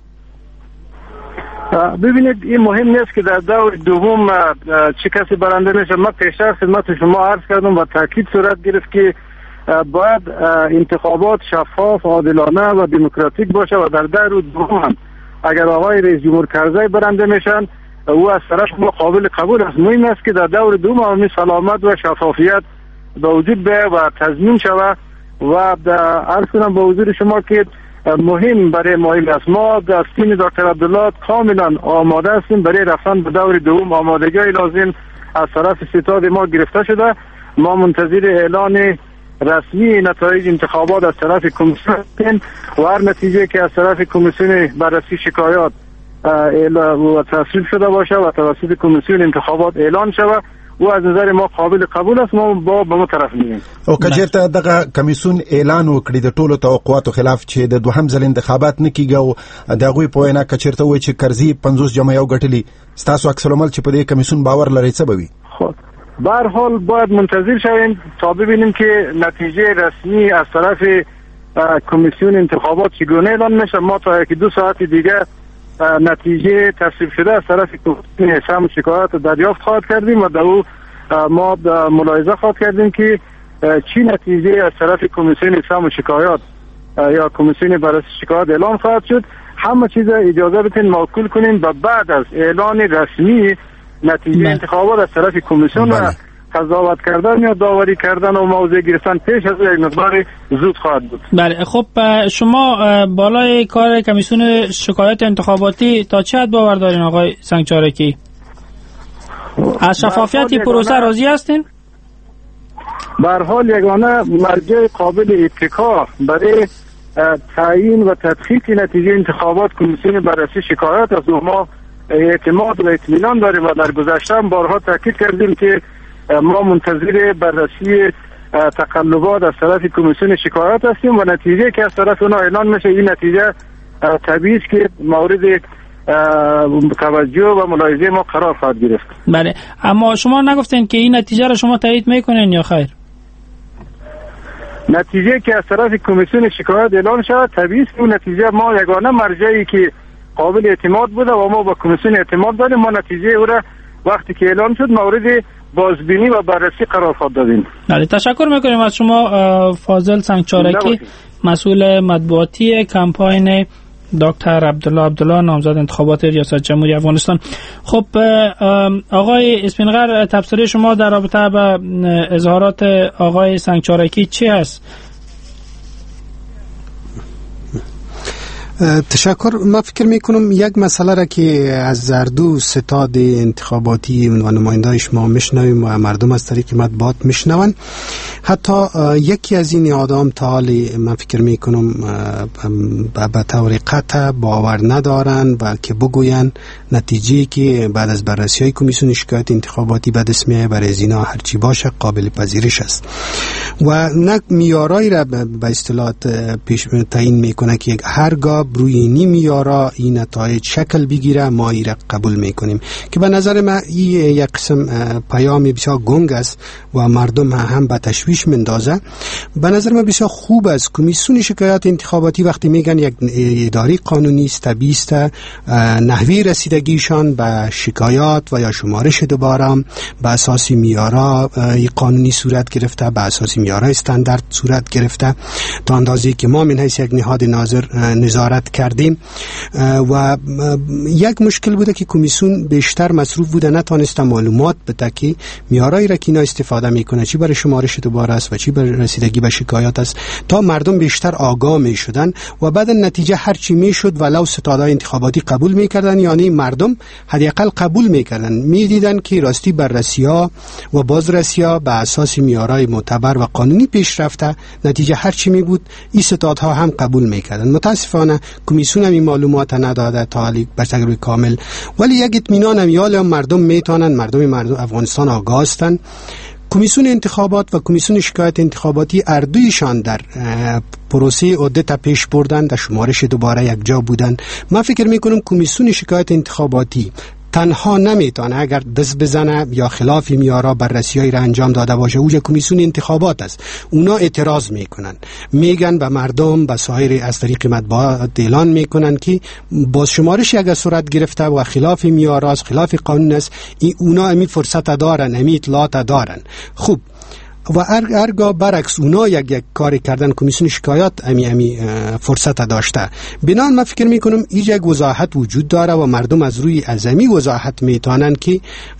ببینید این مهم نیست که در دور دوم چه کسی برنده میشه. من پیشتر خدمت شما عرض کردم و تاکید صورت گرفت که باید انتخابات شفاف، عادلانه و دموکراتیک باشه و در دور دوم اگر آقای رئیس جمهور کرزی برنده میشن او از طرف ما قابل قبول است. مهم است که در دور دوم عمومی سلامت و شفافیت به وجود بیاید و تضمین شود و عرض کنم به حضور شما که مهم برای ما این است ما در تیم دکتر عبدالله کاملا آماده هستیم برای رفتن به دور دوم. آمادگی لازم از طرف ستاد ما گرفته شده. ما منتظر اعلان رسمی نتایج انتخابات از طرف کمیسیون و هر نتیجه که از طرف کمیسیون بررسی شکایات و تصویب شده باشه و توسط کمیسیون انتخابات اعلان شود و از نظر ما قابل قبول است. ما با به مو طرف مییم. او کجرته دغه کمیسیون اعلان وکړي د ټولو توقعاتو خلاف چې د دوهم ځل انتخابات نه کیږي او دغه په وینا کچرته وای چې کرزی پنځوس جمع یو غټلی ستاسو عکس العمل چې په دې کمیسیون باور لري څه بوي؟ خب به هر حال باید منتظر شویم تا ببینیم که نتیجه رسمی از طرف کمیسیون انتخابات چگونه اعلان میشه. ما تا یک دو ساعت دیگه نتیجه تصویب شده از طرف کمیسیون حساب شکایات دریافت خواهد کردیم و در او ما ملاحظه خواهد کردیم که چی نتیجه از طرف کمیسیون حساب شکایات یا کمیسیون بررسی شکایات اعلان خواهد شد. همه چیز اجازه بدین موکول کنیم و بعد از اعلان رسمی نتیجه انتخابات از طرف کمیسیون و قضاوت کردن یا داوری کردن و موضع گرفتن پیش از یک مقدار زود خواهد بود. بله خب شما بالای کار کمیسیون شکایات انتخاباتی تا چه حد باور دارین آقای سنگچارکی؟ از شفافیت پروسه راضی هستین؟ به هر حال یگانه مرجع قابل اتکا برای تعیین و تدقیق نتیجه انتخابات کمیسیون بررسی شکایات است. ما اعتماد و اطمینان داریم و در گذشته هم بارها تاکید کردیم که ما منتظر بررسی تقلبات از طرف کمیسیون شکایات هستیم و نتیجه که از طرف اونا اعلان میشه این نتیجه طبیعی است که مورد توجه و ملاحظه ما قرار خواهد گرفت. بله اما شما نگفتین که این نتیجه را شما تایید میکنین یا خیر؟ نتیجه که از طرف کمیسیون شکایات اعلان شد طبیعی است که اون نتیجه ما یگانه مرجعی که قابل اعتماد بوده و ما با کمیسیون اعتماد داریم. ما نتیجه او را وقتی که اعلان شد مورد بازبینی و بررسی قرار خواهد دادیم. بله تشکر میکنیم از شما فاضل سنگچارکی، مسئول مطبوعاتی کمپاین دکتر عبدالله عبدالله نامزد انتخابات ریاست جمهوری افغانستان. خب آقای اسپینغر تبصره شما در رابطه با اظهارات آقای سنگچارکی چی است؟ تشکر. من فکر میکنم یک مسئله را که از زردو ستاد انتخاباتی و نماینده‌اش ما میشنویم و مردم از طریق مطبوعات میشنون، حتی یکی از این آدم تا حالی من فکر میکنم به طور قطع باور ندارن و که بگوین نتیجه که بعد از بررسی های کمیسیون شکایت انتخاباتی به دست میاد برای زینا هرچی باشه قابل پذیرش است و نه میارایی را به اصطلاح پیش تعیین میکنه که هرگاه روی این میارا این نتایج شکل بگیره ما این را قبول میکنیم که به نظر من این یک قسم پیام بسیار گنگ است و مردم هم به تشویش مندازه. به نظر من بسیار خوب است کمیسیون شکایات انتخاباتی وقتی میگن یک اداره قانونی است طبیعی است نحوه رسیدگیشان به شکایات و یا شمارش دوباره به اساس معیارها قانونی صورت گرفته، به اساس معیارهای استاندارد صورت گرفته تا اندازه‌ای که ما من حیث یک نهاد ناظر نظارت کردیم. و یک مشکل بوده که کمیسیون بیشتر مصروف بوده نتونسته معلومات بده که معیارایی را که اینا استفاده میکنه چی برای شمارش دوباره است و چی برای رسیدگی به شکایات است تا مردم بیشتر آگاه میشدن و بعد نتیجه هر چی میشد ولو ستادهای انتخاباتی قبول میکردن، یعنی مردم حداقل قبول میکردن، میدیدن که راستی بررسی‌ها و بازرسی‌ها به اساس معیارهای معتبر و قانونی پیش رفته، نتیجه هر چی می بود این ستادها هم قبول میکردن. متاسفانه کمیسیون هم این معلومات نداده تا حالی به شکل کامل، ولی یک اطمینان هم یال مردم میتونن، مردم مردم افغانستان آگاه هستند. کمیسیون انتخابات و کمیسیون شکایت انتخاباتی اردویشان در پروسه اودیت پیش بردن، در شمارش دوباره یک جا بودن. من فکر میکنم کمیسیون شکایت انتخاباتی تنها نمیتونه اگر دست بزنه یا خلاف معیارها بررسی‌هایی را انجام داده باشه. اوج کمیسیون انتخابات است. اونا اعتراض میکنن، میگن به مردم به سایر از طریق مطبوعات اعلان میکنن که بازشمارش اگر صورت گرفته و خلاف معیارها است، خلاف قانون است، این اونا امی فرصت دارن، امی اطلاعات دارن. خوب و ارگاه برعکس اونا یک یک کاری کردن کمیسیون شکایات امی امی فرصت داشته. بنابراین من فکر میکنم اینجا یک وضاحت وجود داره و مردم از روی ازمی وضاحت میتونن که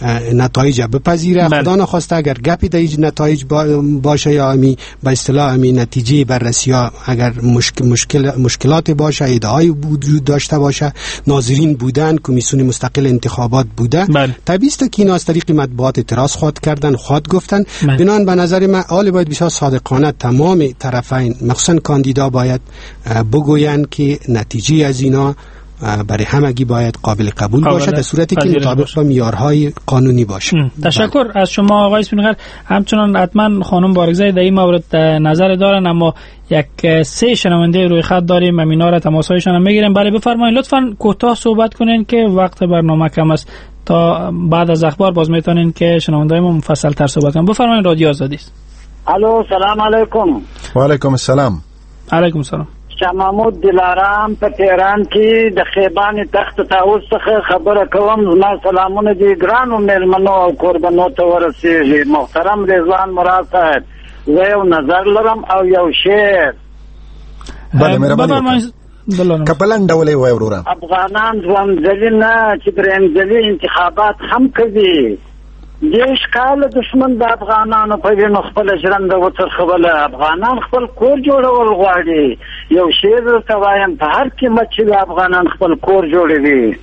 نتایج بپذیره. خدا نخواسته اگر گپی در این نتایج باشه یا امی به اصطلاح امی نتیجه بررسی ها اگر مشکل مشکل مشکلات باشه، ادعای وجود داشته باشه، ناظرین بودن، کمیسیون مستقل انتخابات بوده، طبیعی است که اینا از طریق مطبوعات اعتراض خود کردن، خود گفتن. بنابراین به نظر من آل باید بسیار صادقانه تمام طرفین مخصوصا کاندیدا باید بگویند که نتیجه از اینا برای همگی باید قابل قبول باشه در صورتی که مطابق با معیارهای قانونی باشه. تشکر از شما آقای اسپینغر. همچنان حتما خانم بارگزای در این مورد نظر دارن، اما یک سه شنونده روی خط داریم، امینا را تماسهایشان هم میگیریم. بله بفرمایید، لطفاً کوتاه صحبت کنین که وقت برنامه کم است تا بعد از اخبار باز میتونین که شنوندای ما مفصل تر صحبت کنن. بفرمایید، رادیو آزادی است. الو سلام علیکم. و علیکم السلام. علیکم السلام. شاه محمود دلارام په تهران کې د خیبان تخت تاوس څخه خبره کوم. زما سلامونه دي ګرانو مېلمنو او قربانو ته ورسېږي. محترم رضوان مراد صاحب، زه یو نظر لرم او یو شعر. بله مهرباني کپلان ډولې وای وروره. افغانان ځوانځلي نه چې درېمځلي انتخابات هم کوي. دیش کال دشمن د افغانانو په وینو خپل ژرنده وڅرخوله. افغانان خپل کور جوړول غواړي. یو شعر درته وایم، په هر قیمت چې د افغانان خپل کور جوړوي.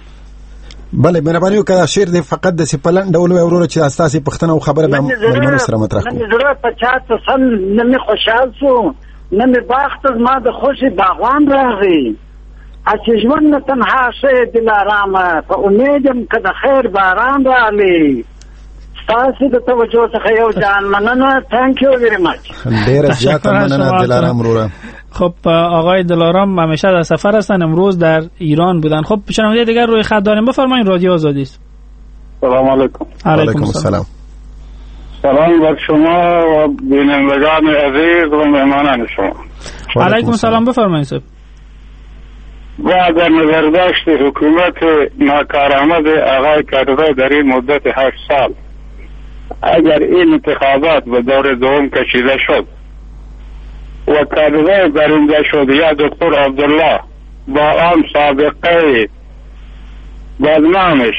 بله مهرباني وکړه شعر دی فقط د سپلن ډول وای وروره چې تاسو پښتنه او خبره به مېلمنو سره مطرح کوو. نه زړه په چا ته سن نه مې خوشحال شو، نه مې باغ ته زما د خوشي باغوان راغی. چې ژوند نه تنها شی دلارامه، په امید یم که د خیر باران راغلی. تاسو د توجه څخه یو جان مننه. تhank you very much. ډیر زیاته مننه دلارام وروره. خب آقای دلارام همیشه در سفر هستن، امروز در ایران بودن. خب شنونده دیگر روی خط داریم، بفرمایید، رادیو آزادی است. سلام علیکم. علیکم السلام. سلام بر شما و بینندگان عزیز و مهمانان شما. علیکم السلام، بفرمایید. و در نظر داشت حکومت ناکارآمد آقای کاردار در این مدت هشت سال اگر این انتخابات به دور دوم کشیده شد و کاردار برنده شد یا دکتر عبدالله با آن سابقه بدنامش،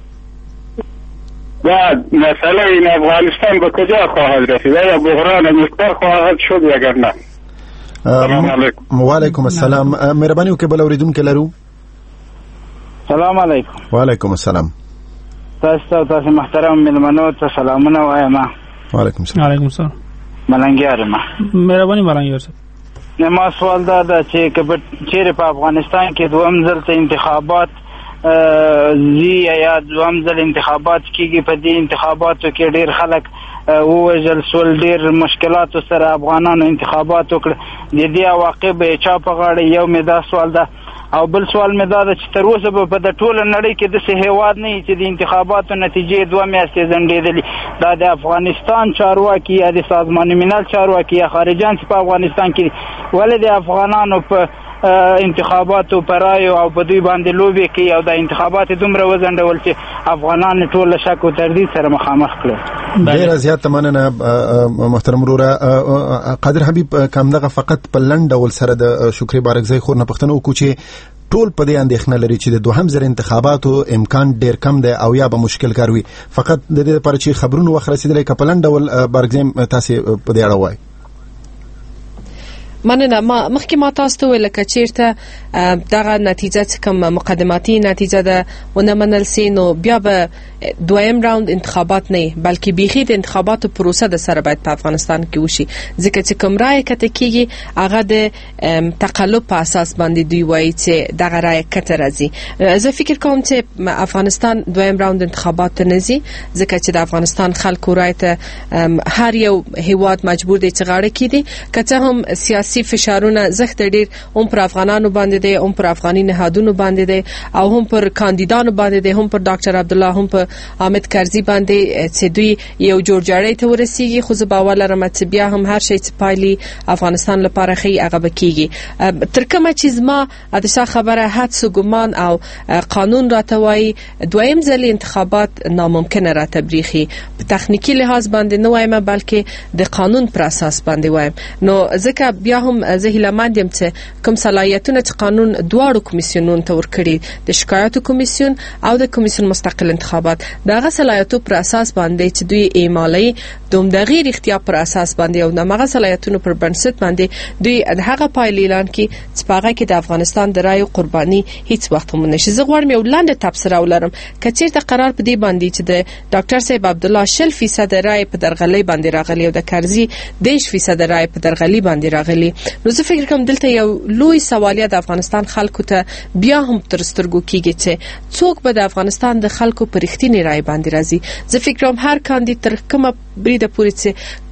بعد مسئله این افغانستان به کجا خواهد رسید؟ یا بحران مستر خواهد شد یا نه؟ سلام علیکم. و علیکم السلام. مهرباني وکړئ بل اوریدونکو لرو. سلام علیکم. و علیکم السلام. تاسو تاسو محترم مېلمنو ته سلامونه وایم. و علیکم السلام. علیکم السلام. ملنګیار ما. مهرباني ملنګیار صاحب. ما سوال دا ده چې کبه چیرې په افغانستان کې دوم ځل ته انتخابات زی یا دوم ځل انتخابات کېږي، په دې انتخاباتو کې ډېر خلک ووژل سول، ډېر مشکلاتو سره افغانانو انتخابات وکړ. د دې عواقب چا په غاړه؟ یو مې دا سوال ده. او بل سوال مې دا ده چې تر اوسه به په د ټوله نړۍ کې داسې هیواد نه وي چې د انتخاباتو نتیجې دوه میاشتې ځنډېدلي. دا د افغانستان چارواکي یا د سازمان ملل چارواکي یا خارجیان چې په افغانستان کې ولې د افغانانو په انتخاباتو پرایو او په دوی باندې لوبې کوي او د انتخابات دومره وځنډول چې افغانان ټول شک او تردید سره مخامخ کړل. ډېر زیات مننه محترم وروره قادر حبیب. کوم دغه فقط په لنډ ډول سره د شکري بارکزی خور نه پښتنه وکړو چې ټول په دې اندېښنه لري چې د دوهم ځل انتخاباتو امکان ډېر کم دی او یا به مشکل کار وي. فقط د دې لپاره چې خبرونه وخت رسیدلی که په لنډ ډول بارکزی تاسو په دې اړه وایي. مننه. ما مخکې ما تاسو ته ویل که چیرته دغه نتیجه چې کوم مقدماتي نتیجه ده ونه منل سي نو بیا به دویم راوند انتخابات نه بلکې بیخي د انتخاباتو پروسه د سره باید په افغانستان کې وشي ځکه چې کوم رای کته کیږي هغه د تقلب په اساس باندې دوی وایي چې دغه رای کته راځي. زه فکر کوم چې افغانستان دویم راوند انتخابات نه زی ځکه چې د افغانستان خلکو رای ته هر یو هیواد مجبور دی چې غاړه کړي کته هم سیاسي فشارونه زخت ډیر هم پر افغانانو باندې دي هم پر افغاني نهادونو باندې دي او هم پر کاندیدانو باندې دي هم پر ډاکټر عبد الله هم پر حامد کرزي باندې چې دوی یو جوړجاړی ته ورسیږي. خو زه باور لرم چې بیا هم هر شی چې پایلی افغانستان لپاره خي هغه بکیږي. تر کومه چې ما د څه خبره حدس ګمان او قانون راتوي دویم ځل انتخابات ناممکن را تبریخي په تخنیکی لحاظ باندې نه وایم بلکې د قانون پر اساس باندې وایم. نو ځکه بیا هم زه هیلهمند یم چې کوم صلاحیتونه چې قانون دواړو کمیسیونونو ته ورکړي د شکایتو کمیسیون او د کمیسیون مستقل انتخابات دغه صلاحیتو پر اساس باندې چې دوی ایمالي دوم د غیر اختیار پر اساس باندې او دغه صلاحیتونو پر بنسټ باندې دوی هغه پایل اعلان کړي چې په هغه کې د افغانستان د رای قرباني هیڅ وخت هم نشي. زه غواړم یو لاندې تبصره ولرم کچیر ته قرار په دې باندې چې د ډاکټر صاحب عبد الله شل فیصد رای په درغلي باندې راغلی او د کرزي دیش فیصد رای په درغلي باندې راغلی. نو زه فکر کوم دلته یو لوی سوالیه د افغانستان خلکو ته بیا هم تر سترګو کیږي چې څوک به د افغانستان د خلکو پر اختینی رای باندې راځي. زه فکر کوم هر کاندید تر کومه بریده پورې چې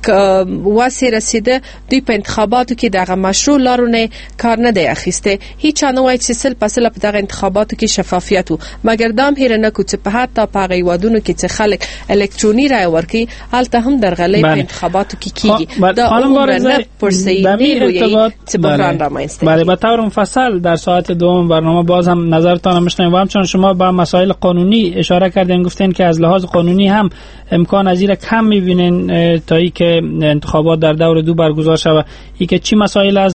واسه رسیده دوی په انتخاباتو کې دغه مشروع لارونه کار نه دی اخیسته. هیڅ نه وایي چې سل پسله په دغه انتخاباتو کې شفافیت وو مګر دام هیر نه کو چې په هر تا په غیوادونو کې چې خلک الکتروني رای ورکي هلته هم درغلې په انتخاباتو کې کیږي. دا عمر نه پرسي نه روی چې بحران رامنځته. بله به طور مفصل در ساعت دوم برنامه باز هم نظرتان میشنویم و همچنان شما به مسائل قانونی اشاره کردین گفتین که از لحاظ قانونی هم امکان از این کم میبینین تا ای که انتخابات در دور دو برگزار شود. ای که چی مسائل از